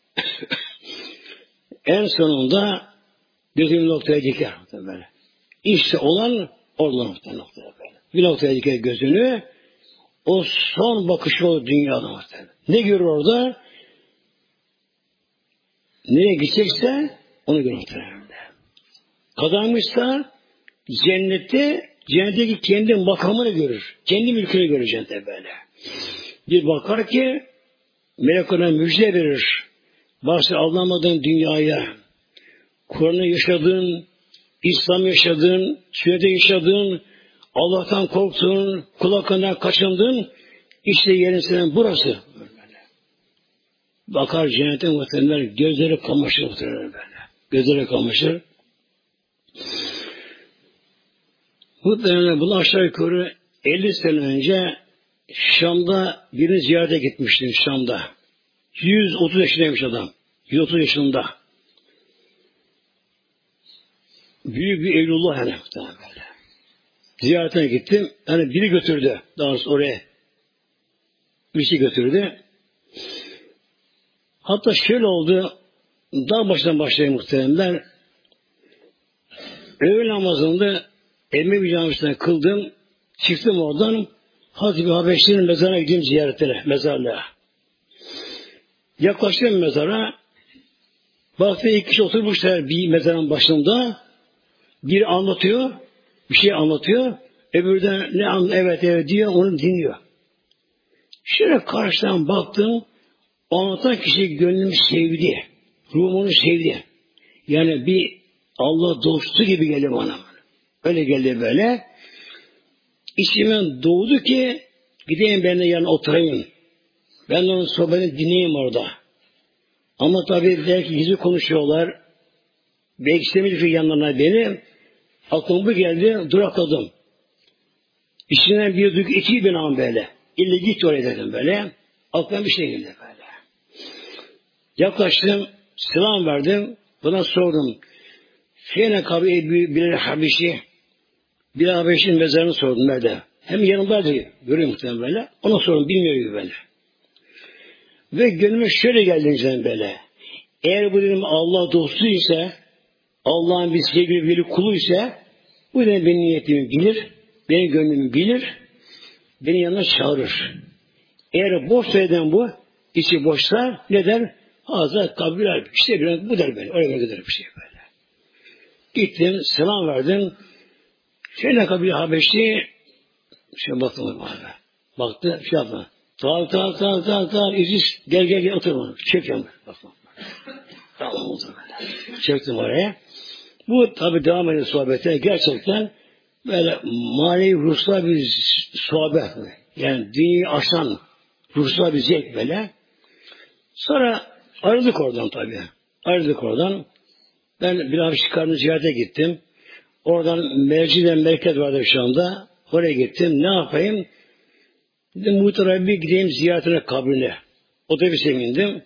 Speaker 1: En sonunda gözünü noktaya diker böyle. İşte olan orada noktaya böyle. Bir noktaya diker gözünü. O son bakışı o dünyada muhtemelen. Ne görür orada? Nereye gidecekse onu görür muhtemelen. Kazanmışsa cennette, cennetteki kendi makamını görür. Kendi mülkünü görür cennette böyle. Bir bakar ki melek ona müjde verir. Başta anlamadığın dünyaya, Kur'an'ı yaşadığın, İslam yaşadığın, sünnete yaşadığın, Allah'tan korktuğun, kul hakkından kaçındın, işte yerin senin burası. Böyle. Bakar cennete muhtemelen gözleri kamaşır muhtemelen böyle. Gözleri kamaşır. Muhtemelen bunu aşağı yukarı elli sene önce Şam'da birini ziyarete gitmiştim Şam'da. yüz otuz yaşındaymış adam. yüz otuz yaşında. Büyük bir evlullah yani. Böyle. Ziyaretine gittim. Yani biri götürdü. Daha sonra oraya. Birisi götürdü. Hatta şöyle oldu. Daha baştan başlayayım muhteremler. Öğle namazında Emevi Camisi'ne kıldım. Çıktım oradan. Hazreti Habeşli'nin mezarına gideyim ziyaretine. Mezarlığa. Yaklaştım mezara. Baktım iki kişi oturmuşlar bir mezarın başında. Biri anlatıyor. Bir şey anlatıyor. Öbürü de ne an evet evet diyor. Onu dinliyor. Şöyle karşıdan baktım. O anlatan kişi gönlümü sevdi. Ruhumu sevdi. Yani bir Allah dostu gibi geldi bana. Öyle geldi böyle. İçimden doğdu ki gideyim ben de yanına oturayım. Ben de onun sohbetini dinleyeyim orada. Ama tabii belki gizli konuşuyorlar. Belki istemedi ki yanlarına beni. Aklıma bu geldi. Durakladım. İçinden bir duygu iki bin an böyle. İlle git oraya dedim böyle. Aklıma bir şey geldi böyle. Yaklaştım. Selam verdim. Buna sordum. Fiyene kabi bir Habeşi. Bir Habeşi'nin mezarını sordum nerede. Hem yanımdaydı. Görüyor muhtemelen böyle. Ona sordum. Bilmiyor gibi böyle. Ve gönlüme şöyle geldi insan böyle. Eğer bu dedim Allah dostu ise, Allah'ın bir sevgili veli kulu ise, bu dedim benim niyetimi bilir, benim gönlümü bilir, beni yanına çağırır. Eğer boş söyleden bu, içi boşsa ne der? Hazır kabirler, işte bir bu der beni, oraya gider bir şey böyle. Gittim, selam verdim. Şöyle kabir Habeşi, şöyle baktım bana. Baktı, şey yapma. Tal tal tal tal tal İdris gel gel gel otur. Çekeceğim. Bakma. Tamam oldu böyle. Çektim oraya. Bu tabi devam ediyor sohbete. Gerçekten böyle manevi ruhsal bir sohbet. Yani dünyayı aşan ruhsal bir zevk böyle. Sonra ayrıldık oradan tabi. Ayrıldık oradan. Ben bir hafif çıkarını ziyarete gittim. Oradan Merci'den merkez vardı şu anda. Oraya gittim. Ne yapayım? Dedim muhtemelen bir gideyim ziyaretine kabrine. Otobüse indim.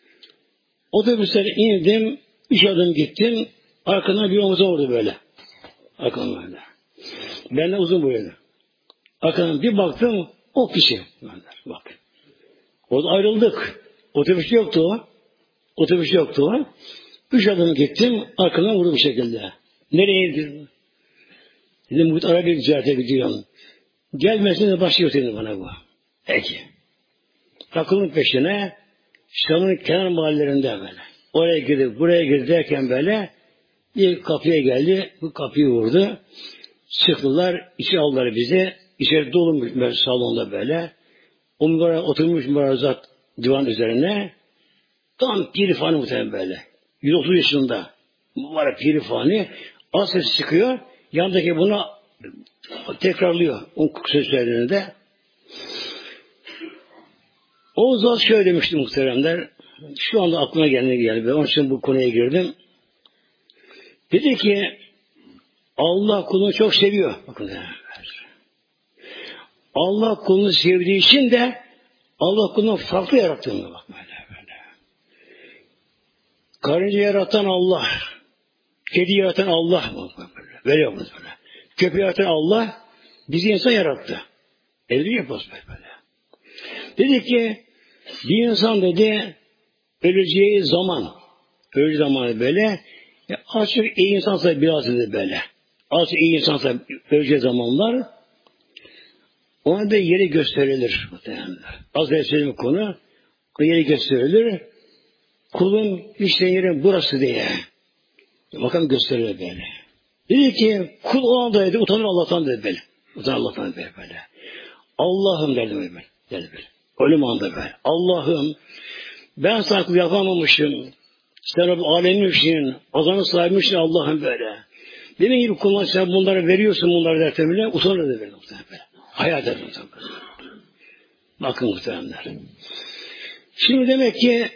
Speaker 1: Otobüse indim. Üç adım gittim. Arkadan bir omuza vurdu böyle. Arkadan böyle. Benden uzun boylu. Arkadan bir baktım. O kişi. Bak. Orada ayrıldık. Otobüs yoktu o. Otobüs yoktu o. Üç adım gittim. Arkadan vurdu bir şekilde. Nereye indim? Dedim muhtemelen bir ziyarete gidiyorum. Gelmesine de başlıyor dedi bana bu. Peki. Takılın peşine Şam'ın kenar mahallelerinde böyle. Oraya girdi, buraya girdi derken böyle bir kapıya geldi. Bu kapıyı vurdu. Çıktılar, içi aldılar bizi. İçeri dolmuş böyle, salonda böyle. O mübarek oturmuş mübarek divan üzerine. Tam pirifani muhtemelen böyle. yüz otuz yaşında. Mübarek pirifani. Az ses çıkıyor. Yandaki buna tekrarlıyor o sözlerinde. O zat şöyle demişti muhteremler. Şu anda aklıma geldi geldi. Onun için bu konuya girdim. Dedi ki Allah kulunu çok seviyor. Bakın. Allah kulunu sevdiği için de Allah kulunu farklı yarattığını bak böyle böyle. Karınca yaratan Allah. Kedi yaratan Allah mı? Böyle, böyle yapıyoruz böyle. Köpeği yaratan Allah bizi insan yarattı. Evli yapıyoruz böyle böyle. Dedi ki bir insan dedi öleceği zaman öleceği zamanı böyle açık iyi insansa biraz dedi böyle. Açık iyi insansa öleceği zamanlar ona da yeri gösterilir. Az önce söylediğim konu o yeri gösterilir. Kulun işte yerin burası diye. Bakalım gösterilir böyle. Dedi ki kul o anda dedi utanır Allah'tan dedi böyle. Utanır Allah'tan dedi böyle. Allah'ım derdi böyle. Derdi böyle. Ölüm anda böyle. Allah'ım ben sana kul yapamamışım. Sen Rabbim alemmişsin. Azanı sahibmişsin Allah'ım böyle. Benim gibi kullan sen bunları veriyorsun bunları derken bile utanır dedi böyle. Hayal eder muhtemelen. Bakın muhtemelenler. Şimdi demek ki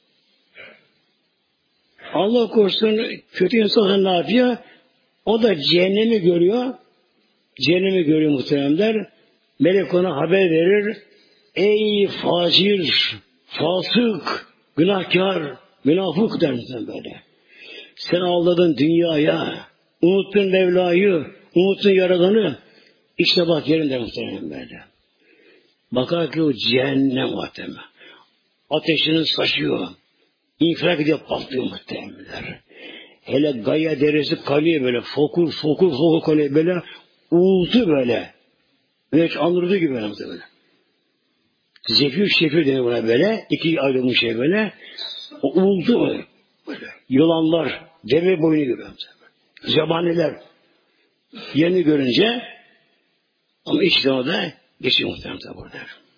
Speaker 1: Allah korusun kötü insan ne yapıyor? O da cehennemi görüyor. Cehennemi görüyor muhtemelenler. Melek ona haber verir. Ey facir, fasık, günahkar, münafık der muhtemelen böyle. Sen aldadın dünyaya, unuttun Mevla'yı, unuttun Yaradan'ı. İşte bak yerinde muhtemelen böyle. Bakar ki o cehennem muhtemelen. Ateşini saçıyor. İnfilak ediyor patlıyor muhtemelen. Hele Gaya deresi kalıyor böyle. Fokur fokur fokur kalıyor böyle. Uğultu böyle. Hiç anırdığı gibi böyle muhtemelen. Zefir şefir deniyor buna böyle. İki ayrılmış şey böyle. O uğultu böyle. böyle. Yılanlar, deve boynu gibi muhtemelen. Zabaniler yerini görünce ama işte o da geçiyor muhtemelen burada.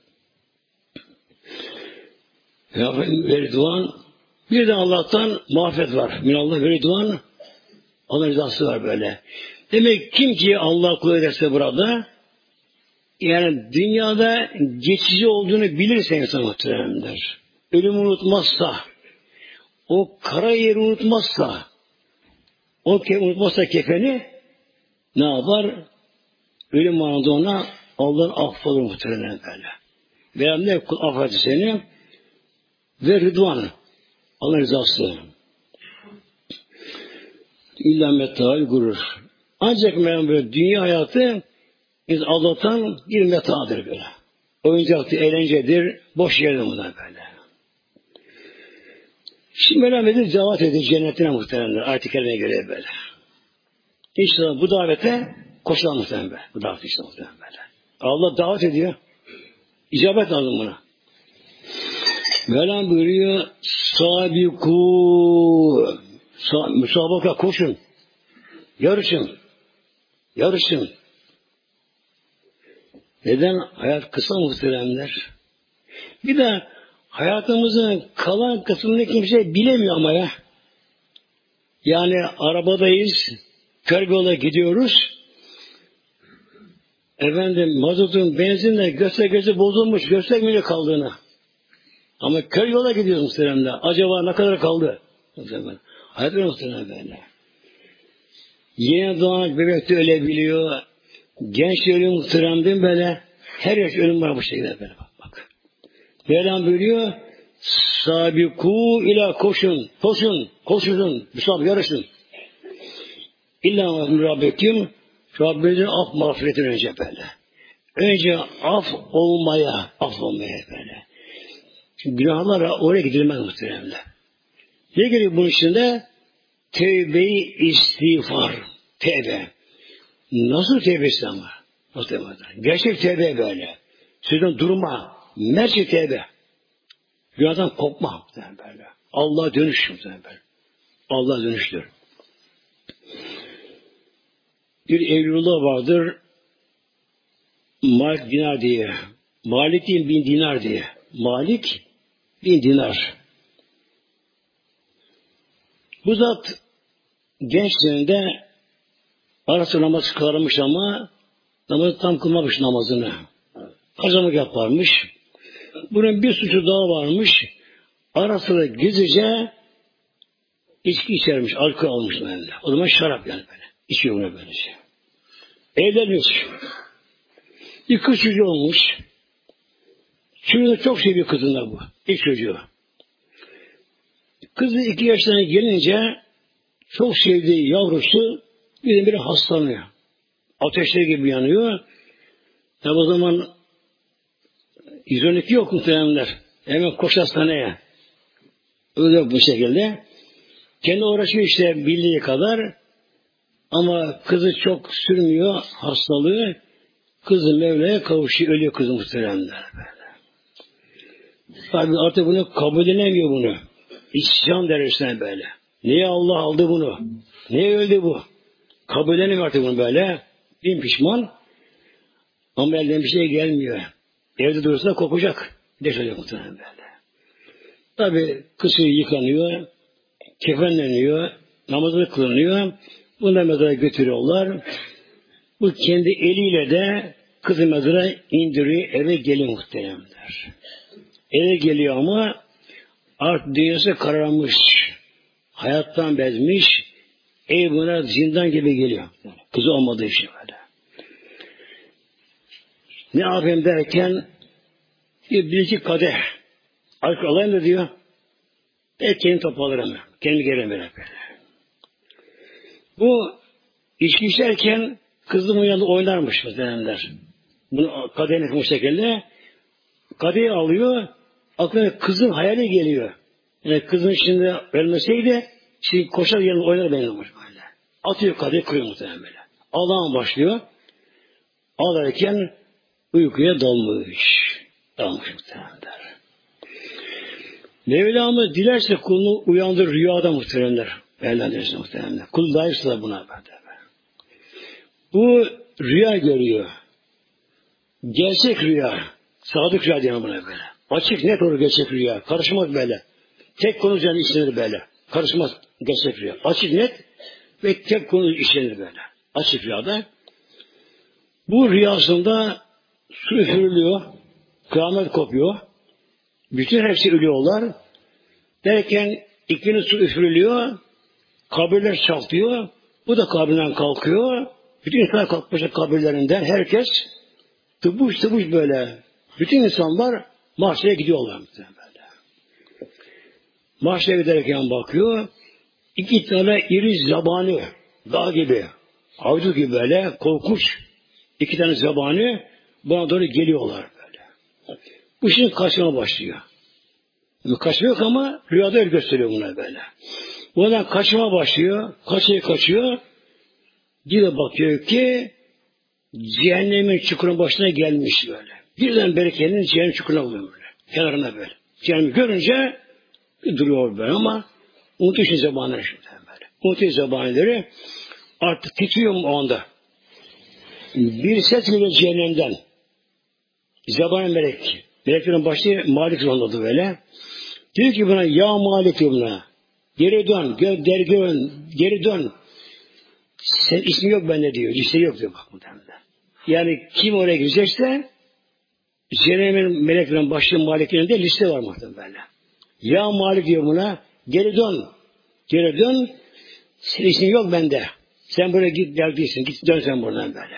Speaker 1: Ve Ridvan bir de Allah'tan mağfiret var. Minallah ve Ridvan Allah'ın rızası var böyle. Demek kim ki Allah kul ederse burada yani dünyada geçici olduğunu bilirse insan muhtemelenler. Ölümü unutmazsa o kara yeri unutmazsa o ke unutmazsa kefeni ne yapar? Ölüm anında ona Allah'ın affolur muhtemelen böyle. Veya ne kul affeder seni ve Rıdvan Allah'ın rızası. İlla metâ'l gurur. Ancak böyle dünya hayatı biz aldatan bir meta'dır böyle. Oyuncaktır, eğlencedir, boş yerdir bunlar böyle. Şimdi Mevlam'ın davet edin cennetine muhtemelen ayet-i kerimeye göre böyle. İşte bu davete koşulan muhtemelen böyle. Bu davet işte muhtemelen böyle. Allah davet ediyor. İcabet lazım buna. Mevlam buyuruyor sabiku müsabaka koşun. Yarışın. Yarışın. Neden? Hayat kısa muhteremler. Bir de hayatımızın kalan kısmını kimse bilemiyor ama ya. Yani arabadayız, kör yola gidiyoruz. Efendim mazotun, benzinle göster gözü bozulmuş, göstermeyecek kaldığını. Ama kör yola gidiyoruz muhteremler. Acaba ne kadar kaldı? Hayat öyle muhteremler böyle. Yeni doğan bebek de ölebiliyor. Genç ölüm muhteremdim böyle. Her yaş ölüm var bu şekilde böyle bak. bak. Mevlam buyuruyor. Sabiku ila koşun. Koşun. Koşun. Müsabık yarışın. İlla Rabbikim Rabbimizin af mağfiretini önce böyle. Önce af olmaya, af olmaya böyle. Çünkü günahlara oraya gidilmez muhteremler. Ne geliyor bunun içinde? Tevbe-i istiğfar. Tevbe. Nasıl tevbesi ama? Nasıl tevbe? Gerçek tevbe böyle. Sözden durma. Merçek tevbe. Günahdan kopma. Böyle. Allah'a dönüş. Böyle. Allah'a dönüştür. Bir Evlullah vardır. Malik dinar diye. Malik değil bin dinar diye. Malik bin dinar. Bu zat gençliğinde Arası namaz kılarmış ama namazı tam kılmamış namazını. Kazamak yaparmış. Bunun bir suçu daha varmış. Ara sıra gizlice içki içermiş, alkol almış böyle. O zaman şarap yani böyle. İçiyor bunu böylece. Evlenmiş. Bir kız çocuğu olmuş. Çocuğu çok seviyor kızına bu. İlk çocuğu. Kızı iki yaşlarına gelince çok sevdiği yavrusu birdenbire hastalanıyor. Ateşleri gibi yanıyor. Tabi o zaman yüz on iki yok muhtemelenler. Hemen koş hastaneye. Öyle yok bu şekilde. Kendi uğraşıyor işte bildiği kadar. Ama kızı çok sürmüyor hastalığı. Kızı Mevla'ya kavuşuyor. Ölüyor kızı muhtemelenler. Tabi artık bunu kabul edemiyor bunu. İsyan derecesine böyle. Niye Allah aldı bunu? Niye öldü bu? Kabul edemiyor artık bunu böyle. Bin pişman. Ama elden bir şey gelmiyor. Evde durursa kokacak. Deş olacak muhtemelen böyle. Tabi kızı yıkanıyor. Kefenleniyor. Namazını kılınıyor. Bunu da mezara götürüyorlar. Bu kendi eliyle de kızı mezara indiriyor. Eve geliyor muhtemelenler. Eve geliyor ama artık dünyası kararmış. Hayattan bezmiş. Ev buna zindan gibi geliyor. Kızı olmadığı için böyle. Ne yapayım derken bir, bir iki kadeh alkol alayım da diyor. E kendimi toparlarım. Kendimi gelirim böyle. Bu içki içerken kızım yanında oynarmış muhtemelenler. Bunu kadehini bu şekilde kadehi alıyor. Aklına kızın hayali geliyor. Yani kızın şimdi ölmeseydi şimdi koşar yanında oynar benim böyle. Atıyor kadehi kırıyor muhtemelen böyle. Allah'ın başlıyor. Ağlarken uykuya dalmış. Dalmış muhtemelenler. Mevlamız dilerse kulunu uyandırır rüyada muhtemelenler. Mevlam dilerse muhtemelenler. Kul layıksa da buna böyle. Bu rüya görüyor. Gerçek rüya. Sadık rüya diyor buna böyle. Açık net olur gerçek rüya. Karışmaz böyle. Tek konu üzerine işlenir böyle. Karışmaz gerçek rüya. Açık net ve tek konu işlenir böyle. Açık rüyada. Bu rüyasında su üfürülüyor. Kıyamet kopuyor. Bütün hepsi ölüyorlar. Derken ikinin su üfürülüyor. Kabirler çatlıyor. Bu da kabirden kalkıyor. Bütün insanlar kalkmışlar kabirlerinden. Herkes tıbış tıbış böyle. Bütün insanlar mahşere gidiyorlar. Böyle. Mahşere giderken bakıyor. İki tane iri zabani dağ gibi, avcı gibi böyle korkunç iki tane zabani buna doğru geliyorlar böyle. Bu şimdi kaçmaya başlıyor. Kaçma yok ama rüyada öyle gösteriyor buna böyle. Buradan kaçmaya başlıyor. Kaçıyor kaçıyor. Bir de bakıyor ki cehennemin çukurun başına gelmiş böyle. Birden beri kendini cehennem çukuruna buluyor böyle. Kenarına böyle. Cehennemi görünce duruyor böyle ama unutuyor şimdi zamanları şimdi böyle. Unutuyor zamanları. Artık titriyor mu o anda? Bir ses geliyor cehennemden. Zabanı melek. Meleklerin başı Malik anladı böyle. Diyor ki buna ya Malik diyor buna. Geri dön. Gö der gön. Geri dön. Sen ismi yok bende diyor. Liste yok diyor bak muhtemelen. Yani kim oraya girecekse cehennemin meleklerin başı Maliklerinde liste var muhtemelen. Ya Malik diyor buna. Geri dön. Geri dön. Senin ismin yok bende. Sen böyle git der değilsin. Git dön sen buradan böyle.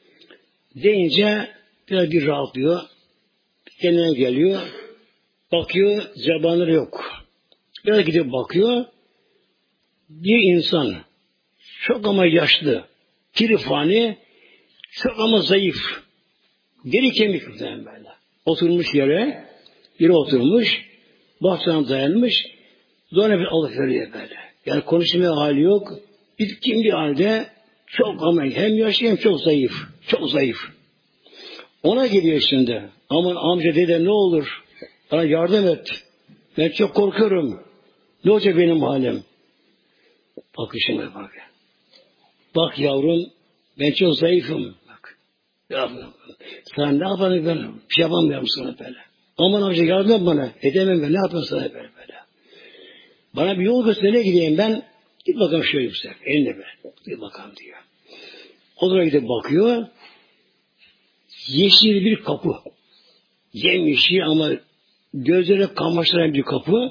Speaker 1: Deyince biraz bir rahatlıyor. Kendine geliyor. Bakıyor. Zabanları yok. Biraz gidip bakıyor. Bir insan çok ama yaşlı. Kirifani çok ama zayıf. Deri kemik muhtemelen böyle. Oturmuş yere yere oturmuş. Bahçeden dayanmış. Sonra bir alıveriyor böyle. Yani konuşmaya hali yok. Bitkin bir halde çok ama hem yaşlı hem çok zayıf. Çok zayıf. Ona geliyor şimdi. Aman amca dede ne olur. Bana yardım et. Ben çok korkuyorum. Ne olacak benim halim? Bakışıma bak. Bak yavrum ben çok zayıfım. Bak. Yavrum. Sen ne yapalım ben? Bir şey yapamıyorum sana böyle. Aman amca yardım et bana. Edemem ben. Ne yapayım sana böyle böyle. Bana bir yol göster. Nereye gideyim ben? Git bakalım şöyle yüksek. Eline ver. Git bakalım diyor. Odaya gidip bakıyor. Yeşil bir kapı. Yemyeşil ama gözlere kamaştıran bir kapı.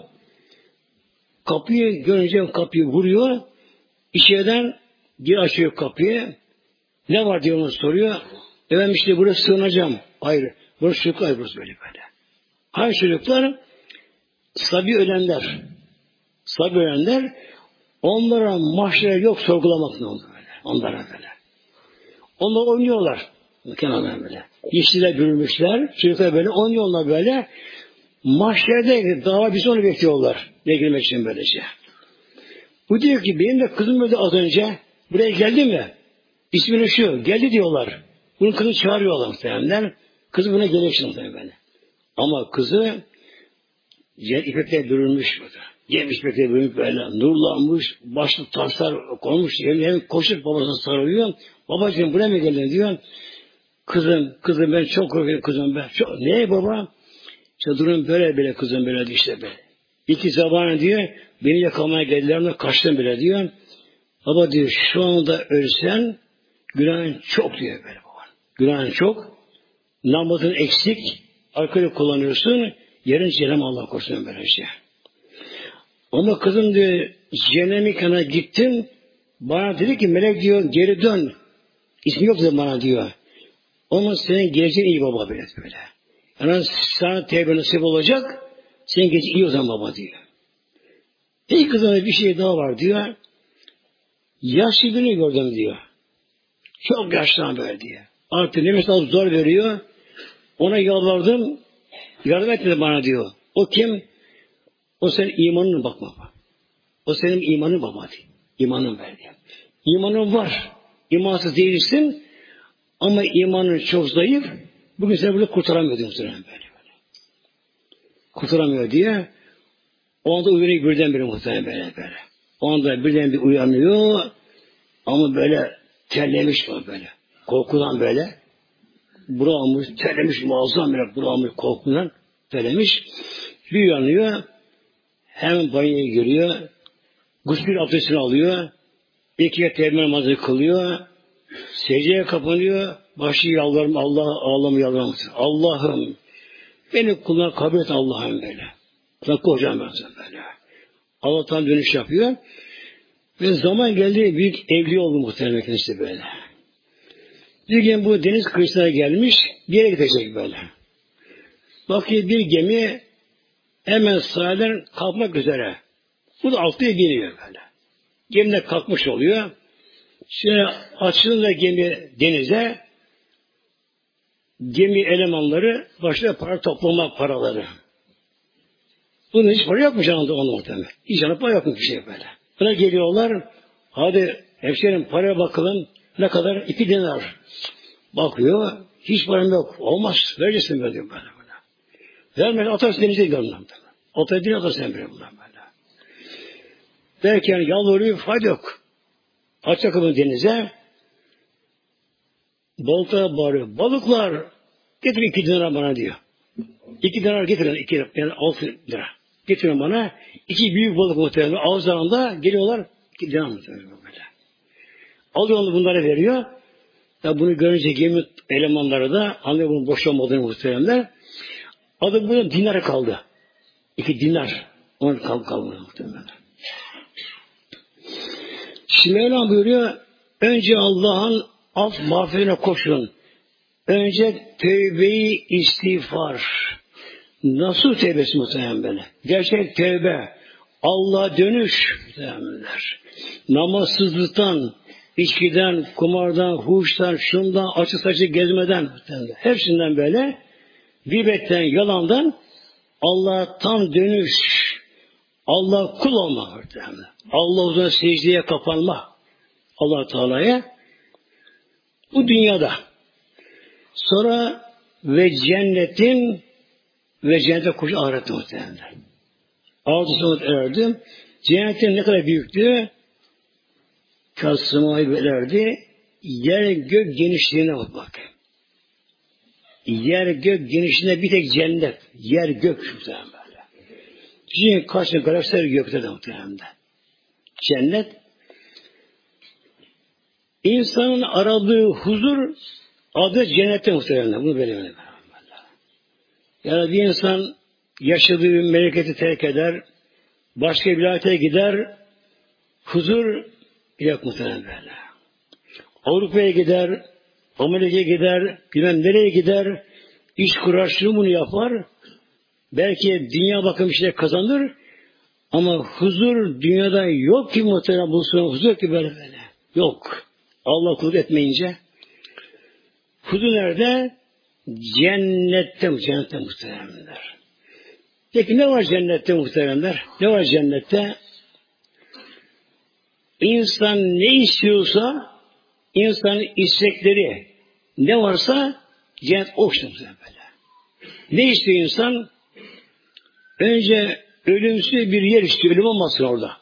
Speaker 1: Kapıyı görünce kapıyı vuruyor. İçeriden bir açıyor kapıyı. Ne var diye onu soruyor. Efendim işte buraya sığınacağım. Hayır. Burası çocuklar burası böyle böyle. Hayır çocuklar sabi ölenler. Sabi ölenler onlara mahşere yok sorgulamak ne oldu böyle. Onlara böyle. Onlar oynuyorlar. Kenardan böyle. Yeşiller bürünmüşler. Çocuklar böyle oynuyorlar böyle. Mahşerde dava bizi onu bekliyorlar. Ne girmek için böylece. Bu diyor ki benim de kızım öldü az önce. Buraya geldi mi? İsmini şu. Geldi diyorlar. Bunun kızı çağırıyorlar muhtemelen. Kızı buna gelecek muhtemelen. Ama kızı ipekle bürünmüş burada. Yemiş ipekle bürünmüş böyle. Nurlanmış. Başlı taşlar konmuş. Hem koşup babasına sarılıyor. Babacığım buraya mı geldin diyor. Kızım, kızım ben çok korkuyorum kızım ben. Çok, ne baba? İşte durum böyle böyle kızım böyle işte böyle. İki zamanı diyor. Beni yakalamaya geldiler de kaçtım bile diyor. Baba diyor şu anda ölsen günahın çok diyor böyle baba. Günahın çok. Namazın eksik. Alkolü kullanıyorsun. Yarın cehennem Allah korusun böyle şey. Ama kızım diyor cehennemi kana gittim. Bana dedi ki melek diyor geri dön. İsmi yok dedi bana diyor. Ama senin geleceğin iyi baba böyle böyle. Yani sana tevbe nasip olacak. Senin geleceğin iyi o zaman baba diyor. İlk kızına bir şey daha var diyor. Yaşlı birini gördüm diyor. Çok yaşlı böyle diyor. Artık nefes alıp zor veriyor. Ona yalvardım. Yardım etmedi bana diyor. O kim? O senin imanına bakma baba. O senin imanın baba diyor. İmanın ver diyor. İmanın var. İmansız değilsin. Ama imanın çok zayıf. Bugün seni burada kurtaramıyor diyor muhtemelen böyle. Kurtaramıyor diye. O anda uyanıyor birdenbire muhtemelen böyle böyle. O anda birden bir uyanıyor. Ama böyle terlemiş var böyle. Korkudan böyle. Burammış, terlemiş muazzam böyle. Burammış korkudan terlemiş. Bir uyanıyor. Hemen banyoya giriyor. Gusül abdestini alıyor. İkiye tevbe namazı kılıyor. Secdeye kapanıyor. Başı yalvarım Allah ağlamı yalvarım. Allah'ım beni kuluna kabul et Allah'ım böyle. Kulak hocam ben böyle. Allah'tan dönüş yapıyor. Ve zaman geldi büyük evli oldu muhtemelen kendisi böyle. Bir gün bu deniz kıyısına gelmiş bir yere gidecek böyle. Bakıyor bir gemi hemen sahilden kalkmak üzere. Bu da altıya geliyor böyle. Gemide kalkmış oluyor. Şimdi açılınca gemi denize gemi elemanları başlıyor para toplamak paraları. Bunun hiç para yokmuş anında onu muhtemelen. Hiç para yokmuş bir şey böyle. Buna geliyorlar. Hadi hemşerim paraya bakalım. Ne kadar? İki dinar. Bakıyor. Hiç param yok. Olmaz. Vereceksin böyle diyor böyle. böyle. Vermedi. Atarsın denize gidiyorum. Ataya denize atarsın böyle. böyle. Derken yalvarıyor. Fayda yok. Açacak onu denize. Balıklara bağırıyor. Balıklar getirin iki dinar bana diyor. İki dinar getirin. iki dinar. Yani altı lira. Getirin bana. İki büyük balık muhtemelen ağızlarında geliyorlar. İki dinar muhtemelen böyle. Alıyor onu bunlara veriyor. Ya bunu görünce gemi elemanları da anlıyor bunun boş olmadığını muhtemelen. Adı bunun dinara kaldı. İki dinar. Onun kaldı kaldı muhtemelen. Şimdi Mevlam buyuruyor. Önce Allah'ın af mağfiretine koşun. Önce tevbe-i istiğfar. Nasıl tevbesi muhtemelen böyle? Gerçek tevbe. Allah'a dönüş muhtemelenler. Namazsızlıktan, içkiden, kumardan, huştan, şundan, açı saçı gezmeden muhtemelen. Hepsinden böyle gıybetten, yalandan Allah'a tam dönüş. Allah kul olma muhtemelen. Allah uzun secdeye kapanma. Allah Teala'ya. Bu dünyada. Sonra ve cennetin ve cennete koşu ahirette muhtemelen. Altı sonut erdim. Cennetin ne kadar büyüktü? Kasımayı belerdi. Yer gök genişliğine bak bak. Yer gök genişliğine bir tek cennet. Yer gök muhtemelen böyle. Çünkü karşına galaksiler gökte de muhtemelen. Cennet İnsanın aradığı huzur adı cennette muhtemelen. Bunu böyle. Yani bir insan yaşadığı memleketi terk eder, başka bir vilayete gider, huzur yok muhtemelen böyle. Avrupa'ya gider, Amerika'ya gider, bilmem nereye gider, iş kurar, şunu bunu yapar, belki dünya bakım bir şey kazanır, ama huzur dünyada yok ki muhtemelen bulsun, huzur yok ki böyle böyle. Yok. Allah kulluk etmeyince. Huzur nerede? Cennette, cennette muhteremler. Peki ne var cennette muhteremler? Ne var cennette? İnsan ne istiyorsa, insanın istekleri ne varsa cennet o işte böyle. Ne istiyor insan? Önce ölümsüz bir yer istiyor. Ölüm olmasın orada.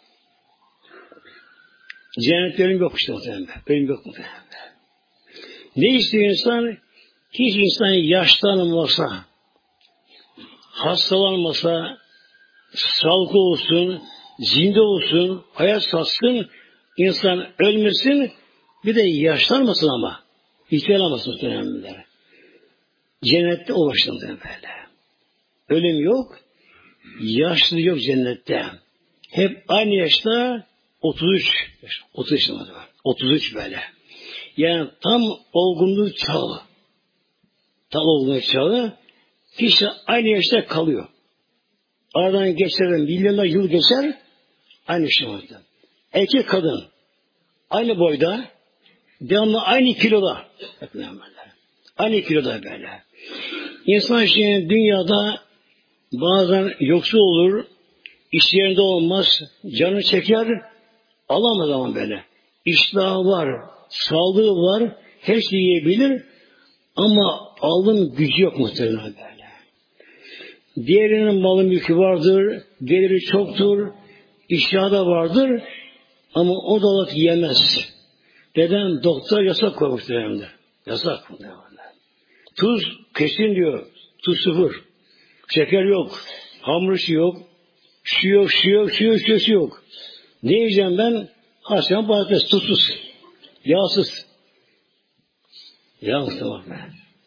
Speaker 1: Cennette ölüm yok işte muhteremler. Ölüm yok muhteremler. Ne istiyor insan? Hiç insan yaşlanmasa, hastalanmasa, sağlıklı olsun, zinde olsun, hayat satsın, insan ölmesin, bir de yaşlanmasın ama. İhtiyarlamasın muhtemelen. Cennette o başlandı böyle. Ölüm yok, yaşlı yok cennette. Hep aynı yaşta otuz üç, otuz üç var. otuz üç böyle. Yani tam olgunluk çağı. Tam olgunluk çağı. Kişi aynı yaşta kalıyor. Aradan geçer, milyonlar yıl geçer, aynı şey var. Erkek kadın aynı boyda, devamlı aynı kiloda. Aynı kiloda böyle. İnsan şimdi dünyada bazen yoksul olur, iş yerinde olmaz, canı çeker, alamaz ama böyle. İştahı var, sağlığı var, her şeyi yiyebilir ama alım gücü yok muhtemelen böyle. Diğerinin malı mülkü vardır, geliri çoktur, iştahı da vardır ama o da yemez. Neden? Doktor yasak koymuştur hem de. Yasak. Tuz kesin diyor. Tuz sıfır. Şeker yok. Hamur işi yok. Şu yok, şu yok, şu yok, şu yok, şu yok. Ne yiyeceğim ben? Haşlan patates, tuzsuz. Yağsız. Yağsız bak be.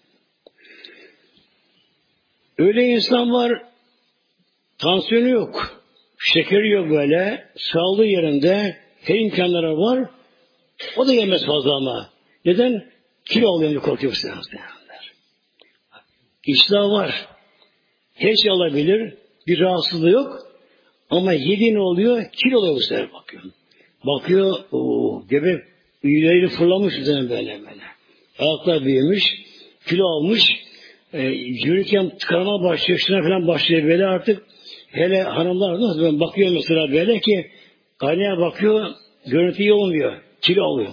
Speaker 1: Öyle insan var, tansiyonu yok. Şekeri yok böyle. Sağlığı yerinde. Her imkanları var. O da yemez fazla ama. Neden? Kilo alıyor korkuyor bu sefer. İştah var. Her şey alabilir. Bir rahatsızlığı yok. Ama yediği ne oluyor? Kilo oluyor bu sefer bakıyor. Bakıyor, ooo, göbek üyeleri fırlamış üzerine böyle böyle. Ayaklar büyümüş, kilo almış, e, yürürken tıkanma başlıyor, şuna falan başlıyor böyle artık. Hele hanımlar nasıl ben bakıyor mesela böyle ki kaynaya bakıyor, görüntü iyi olmuyor. Kilo alıyor.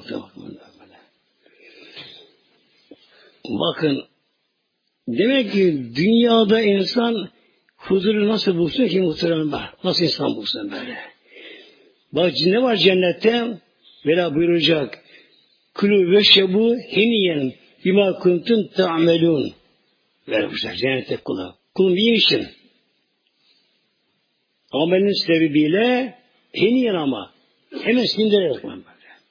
Speaker 1: Bakın, demek ki dünyada insan huzuru nasıl bulsun ki muhtemelen var. Nasıl insan bulsun böyle. Bak ne var cennette? Vela buyuracak. Kulü ve şebu hiniyen bima kuntum ta'melun. Vermişler cennette kula. Kulun bir işin. Amelin sebebiyle hiniyen ama. Hemen sindirerek böyle.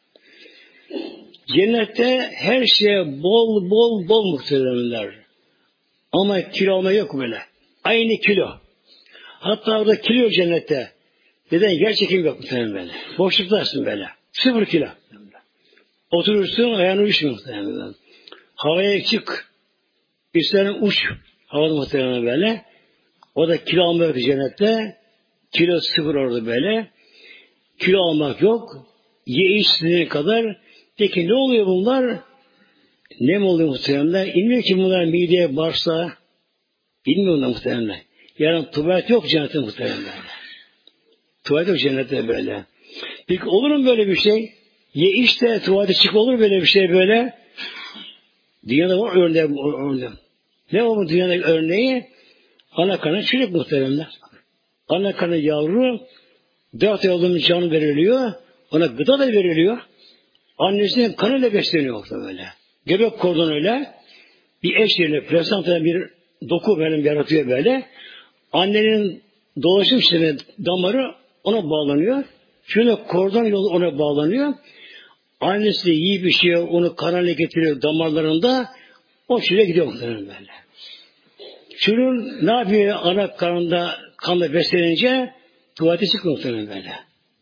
Speaker 1: Cennette her şeye bol bol bol muhtemelenler. Ama kilo alma yok böyle. Aynı kilo. Hatta orada kilo cennette. Neden? Yer çekim yok muhtemelen böyle. Boşluktarsın böyle. Sıfır kilo. Oturursun ayağını uyuşmuyor muhtemelen. Havaya çık. Üstlerine uç. Havada muhtemelen böyle. O da kilo alma yok cennette. Kilo sıfır orada böyle. Kilo almak yok. Ye içtiğine kadar. Peki ne oluyor bunlar? Ne mi oluyor muhtemelen? İnmiyor ki bunlar mideye, bağırsağa. İnmiyor bunlar muhtemelen. Yani tuvalet yok cennette muhtemelen. Tuvalet yok cennette böyle. Peki olur mu böyle bir şey? Ye işte tuvalete çık olur böyle bir şey böyle. Dünyada var örneği. örneği. Ne o bu dünyadaki örneği? Ana kanı çocuk muhtemelen. Ana kanı yavru dört ay olduğunun canı veriliyor. Ona gıda da veriliyor. Annesinin kanıyla besleniyor böyle. Göbek kordonu öyle. Bir eş yerine plasenta bir doku böyle yaratıyor böyle. Annenin dolaşım sistemi damarı ona bağlanıyor. Şöyle kordon yolu ona bağlanıyor. Annesi iyi bir şey, onu kanale getiriyor damarlarında, o şöyle gidiyor muhtemelen böyle. Çocuğun ne yapıyor ana karnında kanla beslenince? Tuvalete çıkıyor muhtemelen böyle.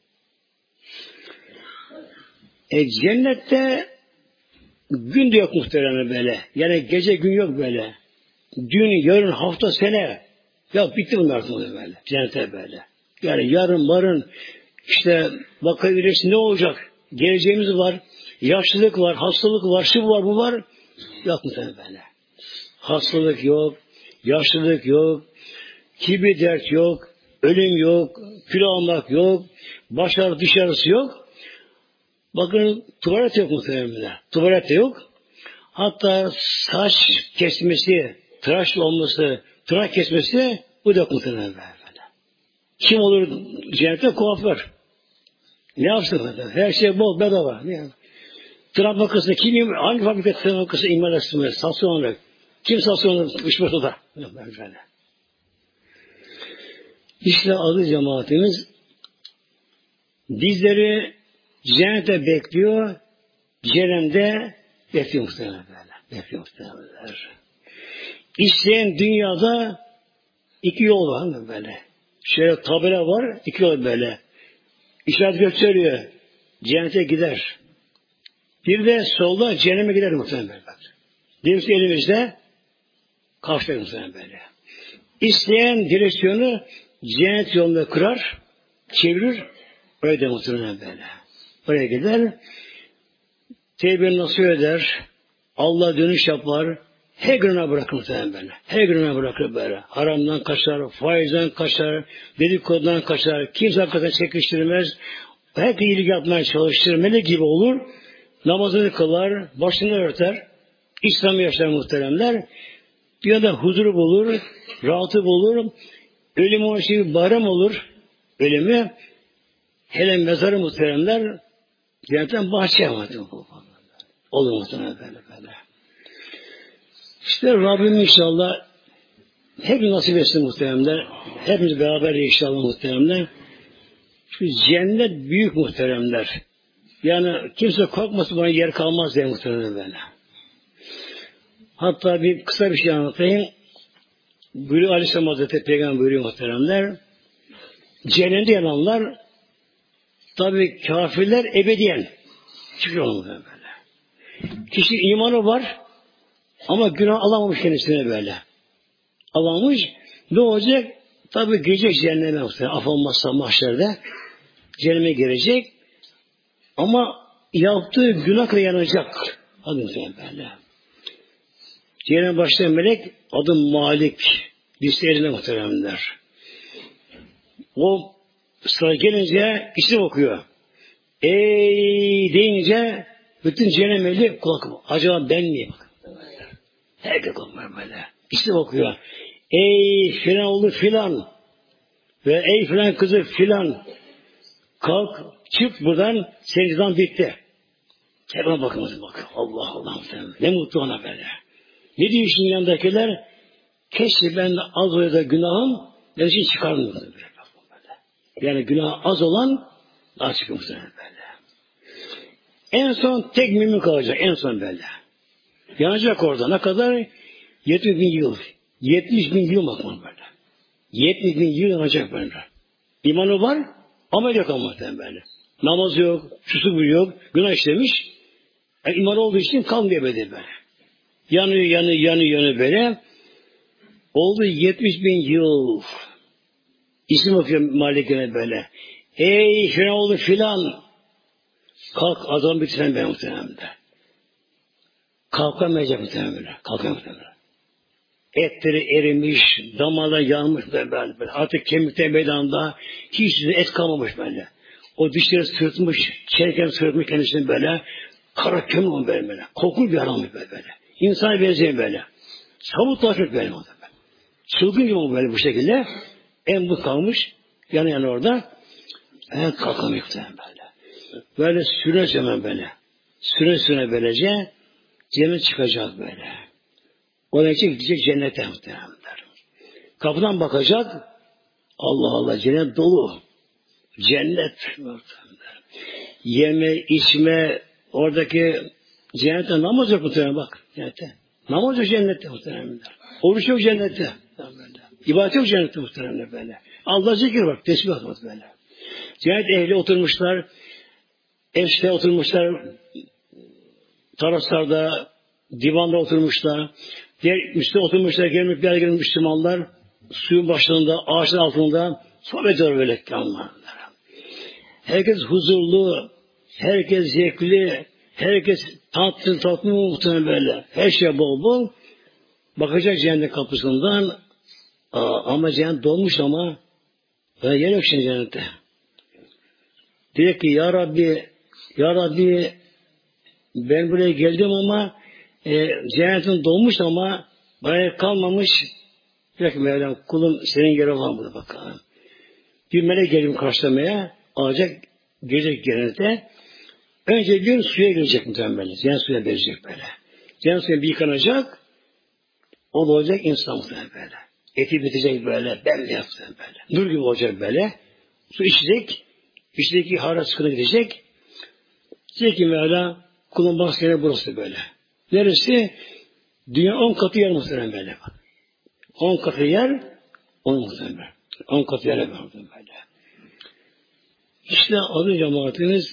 Speaker 1: E cennette gün de yok muhtemelen böyle. Yani gece gün yok böyle. Dün, yarın, hafta, sene. Ya bitti bunlar böyle. Cennete böyle. Yani yarın, marın işte bakabilirsin ne olacak? Geleceğimiz var. Yaşlılık var, hastalık var, şu var, bu var. Yok muhtemelen böyle. Hastalık yok, yaşlılık yok, kibir dert yok, ölüm yok, kilo almak yok, başarı dışarısı yok. Bakın tuvalet yok muhtemelen. Tuvalet de yok. Hatta saç kesmesi, tıraş olması, tırnak kesmesi bu da muhtemelen böyle. Kim olur cennette? Kuaför. Ne yapsın böyle? Her şey bol, bedava. Tırnak makası kim, hangi fabrika tırnak makası imal etsin? Satın olarak. Kim satın olarak ışbırtı da? Böyle. İşte adı cemaatimiz bizleri cennete bekliyor, cehennemde bekliyor muhtemelen böyle. Bekliyor muhtemelen. İsteyen dünyada iki yol var böyle. Şöyle tabela var, iki yol böyle. İşaret gösteriyor. Cennete gider. Bir de solda cehenneme gider muhtemelen böyle. Birisi elimizde karşılar muhtemelen böyle. İsteyen direksiyonu cennet yolunda kırar, çevirir, öyle de muhtemelen böyle. Oraya gider, tevbe nasıl eder, Allah dönüş yapar, her gününe bırakır muhtemelen böyle. Her gününe bırakır böyle. Haramdan kaçar, faizden kaçar, dedikodudan kaçar, kimse hakikaten çekiştirmez, herkes iyilik yapmaya çalışır, melek gibi olur, namazını kılar, başını örter, İslam'ı yaşar muhteremler, bir anda huzuru bulur, rahatı bulur, ölüm o şey bir bayram olur, ölümü, hele mezarı muhteremler, cennetten bahçe yapmadı. Olur muhteremler böyle böyle. İşte Rabbim inşallah hepimiz nasip etsin muhteremler, hepimiz beraber inşallah muhteremler. Çünkü cennet büyük muhteremler. Yani kimse korkmasın bana yer kalmaz diye muhteremler böyle. Hatta bir kısa bir şey anlatayım. Buyuruyor Aleyhisselam Hazretleri Peygamber buyuruyor muhteremler. Cennette yananlar tabi kafirler ebediyen çıkıyor muhterem böyle. Kişi imanı var ama günah alamamış kendisine böyle. Alamamış. Ne olacak? Tabi girecek cehenneme muhterem. Af olmazsa mahşerde cehenneme girecek. Ama yaptığı günahla yanacak. Hadi muhterem böyle. Cehennem başlayan melek adı Malik. Listelerine muhteremler. O sıra gelince isim okuyor. Ey deyince bütün cehennem meleği kulak. Acaba ben miyim? Herkes onlar böyle. İsim okuyor. Ey filan oğlu filan ve ey filan kızı filan kalk çık buradan senin cezan bitti. Kendine bakın bak. Allah Allah muhtemelen. Ne mutlu ona böyle. Ne diyor şimdi yanındakiler? Keşke ben de az oyada günahım ben için çıkarmıyorum. Yani günah az olan daha çıkmış böyle. En son tek mümin kalacak. En son böyle. Yanacak orada. Ne kadar? yetmiş bin yıl. yetmiş bin yıl bakmam böyle. yetmiş bin yıl yanacak böyle. İmanı var ama yok ama böyle. Namaz yok, şusu bu yok, günah işlemiş. Yani iman olduğu için kalmıyor böyle böyle. Yanıyor, yanıyor, yanıyor, yanıyor böyle. Oldu yetmiş bin yıl. İsim okuyor Malik'ine böyle. Ey filan oldu filan. Kalk adam bitiren ben muhtemelen. Kalkamayacak muhtemelen. Kalkamayacak. Etleri erimiş, damarlar yanmış böyle, böyle. Artık kemikten meydanda hiç et kalmamış böyle. O dişleri sırtmış, çerken sırtmış kendisini böyle. Kara kömür böyle böyle. Kokul bir adam böyle böyle. İnsan benzeyen böyle. Savutlaşmış böyle. Çılgın gibi böyle bu şekilde. En bu kalmış. Yanı yanı orada. En kalkamıyor böyle. Böyle süre süre böyle. Süre süre böylece cennet çıkacak böyle. Onun için gidecek cennete muhtemelenler. Kapıdan bakacak. Allah Allah cennet dolu. Cennet. Yeme, içme, Oradaki cennette namaz yok muhtemelen bak. Cennette. Namaz yok cennette muhtemelen. Oruç yok cennette. İbadet yok cennette muhtemelen böyle. Allah zikir bak. Tesbih atmaz böyle. Cennet ehli oturmuşlar. Eşte oturmuşlar. Taraflarda, divanda oturmuşlar. Diğer üstte oturmuşlar. Gelmişler gelmiş Müslümanlar. Suyun başlarında, ağaçın altında sohbet ediyor böyle. Herkes huzurlu, herkes zevkli, herkes tatlı tatlı muhtemelen böyle. Her şey bol bol. Bakacak cennet kapısından. Aa, ama cennet dolmuş ama ben yer yok şimdi cennette. Diyor ki ya Rabbi, ya Rabbi ben buraya geldim ama e, cennetin dolmuş ama bana kalmamış. Diyor ki Mevlam kulum senin yeri var burada bakalım. Bir melek geldim karşılamaya alacak gelecek cennete. Önce bir suya girecek muhtemelen. Cennet suya verecek böyle. Cennet suya bir yıkanacak. O da olacak insan muhtemelen böyle. Eti bitecek böyle. Bembeyaz böyle. Nur gibi olacak böyle. Su içecek. İçindeki hara sıkına gidecek. Diyecek ki Mevla kulun bak sene burası böyle. Neresi? Dünya on katı yer muhtemelen böyle. On katı yer on muhtemelen. On katı yer muhtemelen böyle. İşte adı cemaatimiz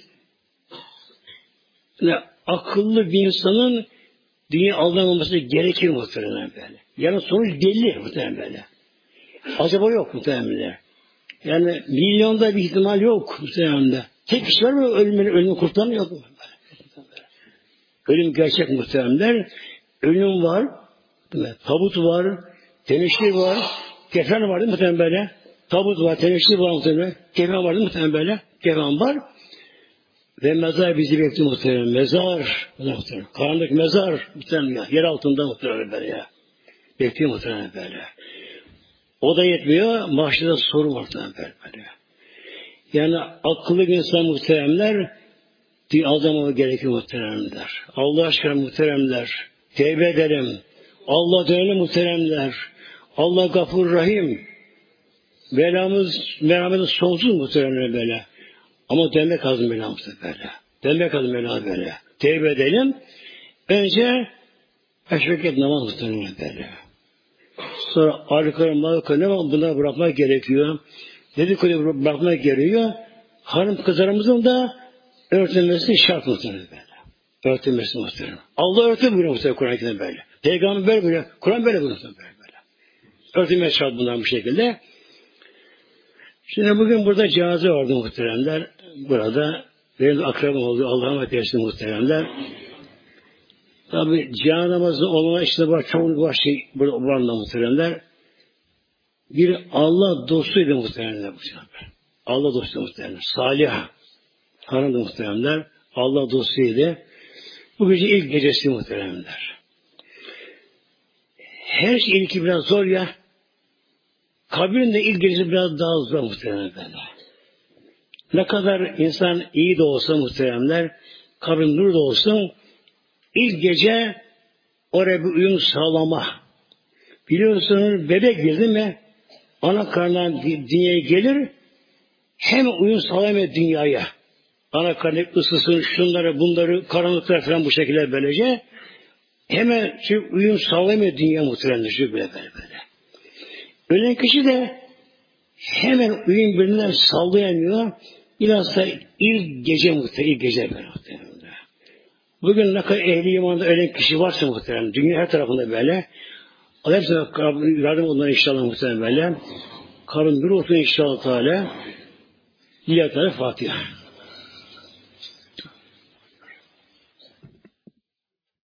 Speaker 1: yani akıllı bir insanın dünya aldanmaması gerekir muhtemelen böyle. Yani sonuç belli muhtemelen böyle. Acaba yok muhtemelen. Yani milyonda bir ihtimal yok muhtemelen. Tek kişi var mı ölümün ölümü kurtulan yok mu? Ölüm gerçek muhtemelen. Ölüm var, tabut var, teneşir var, kefen var değil mi muhtemelen böyle? Tabut var, teneşir var muhtemelen. Kefen var değil mi muhtemelen böyle? Kefen var. Ve mezar bizi bekliyor muhtemelen. Mezar. Muhtemelen. Karanlık mezar. Muhtemelen. Yer altında muhtemelen böyle ya. Bekliyor muhtemelen böyle. O da yetmiyor. Mahşerde soru muhtemelen böyle. Yani akıllı bir insan muhteremler aldırmama gerekiyor muhteremler. Allah aşkına muhteremler. Tevbe edelim. Allah dönelim muhteremler. Allah Gafur Rahim. Belamız, merhametimiz sonsuz muhteremler böyle. Ama dönmek lazım belamızda böyle. Dönmek lazım belamızda böyle. Tevbe edelim. Önce eşveket namaz muhteremler böyle. Sonra arkadan marka ne var? Bunları bırakmak gerekiyor. Dedikodu bırakmak gerekiyor. Hanım kızlarımızın da örtülmesi şart muhtemelen böyle. Örtülmesi muhtemelen. Allah örtü buyuruyor muhtemelen Kur'an-ı böyle. Peygamber böyle buyuruyor. Kur'an böyle buyuruyor böyle. böyle. Örtülmesi şart bunlar bu şekilde. Şimdi bugün burada cenaze vardı muhteremler. Burada benim akrabam oldu. Allah'a emanet eylesin muhteremler. Tabi cenaze namazı olana işte var. Çoğunluk var şey var muhteremler. Bir Allah dostuydu muhteremler bu sefer. Allah dostu muhteremler. Salih hanımdı muhteremler. Allah dostuydu. Bu gece ilk gecesi muhteremler. Her şey ilki biraz zor ya. Kabrin de ilk gecesi biraz daha zor muhteremler. Ne kadar insan iyi de olsa muhteremler, kabrin nur da olsun, ilk gece oraya bir uyum sağlama. Biliyorsunuz bebek girdi mi, ana karnından dünyaya gelir, hem uyum sağlamıyor dünyaya. Ana karnı ısısın, şunları, bunları, karanlıklar falan bu şekilde böylece. Hemen çünkü uyum sağlamıyor dünya muhtemelen. Çünkü böyle böyle böyle. Ölen kişi de hemen uyum birinden sallayamıyor. Bilhassa ilk gece muhtemelen. İlk gece böyle muhtemelen. Bugün ne kadar ehli imanda ölen kişi varsa muhtemelen. Dünya her tarafında böyle. Allah hepsine yardım onlara inşallah muhtemelen böyle. Karın bir olsun inşallah Teala. Lillahi Teala Fatiha.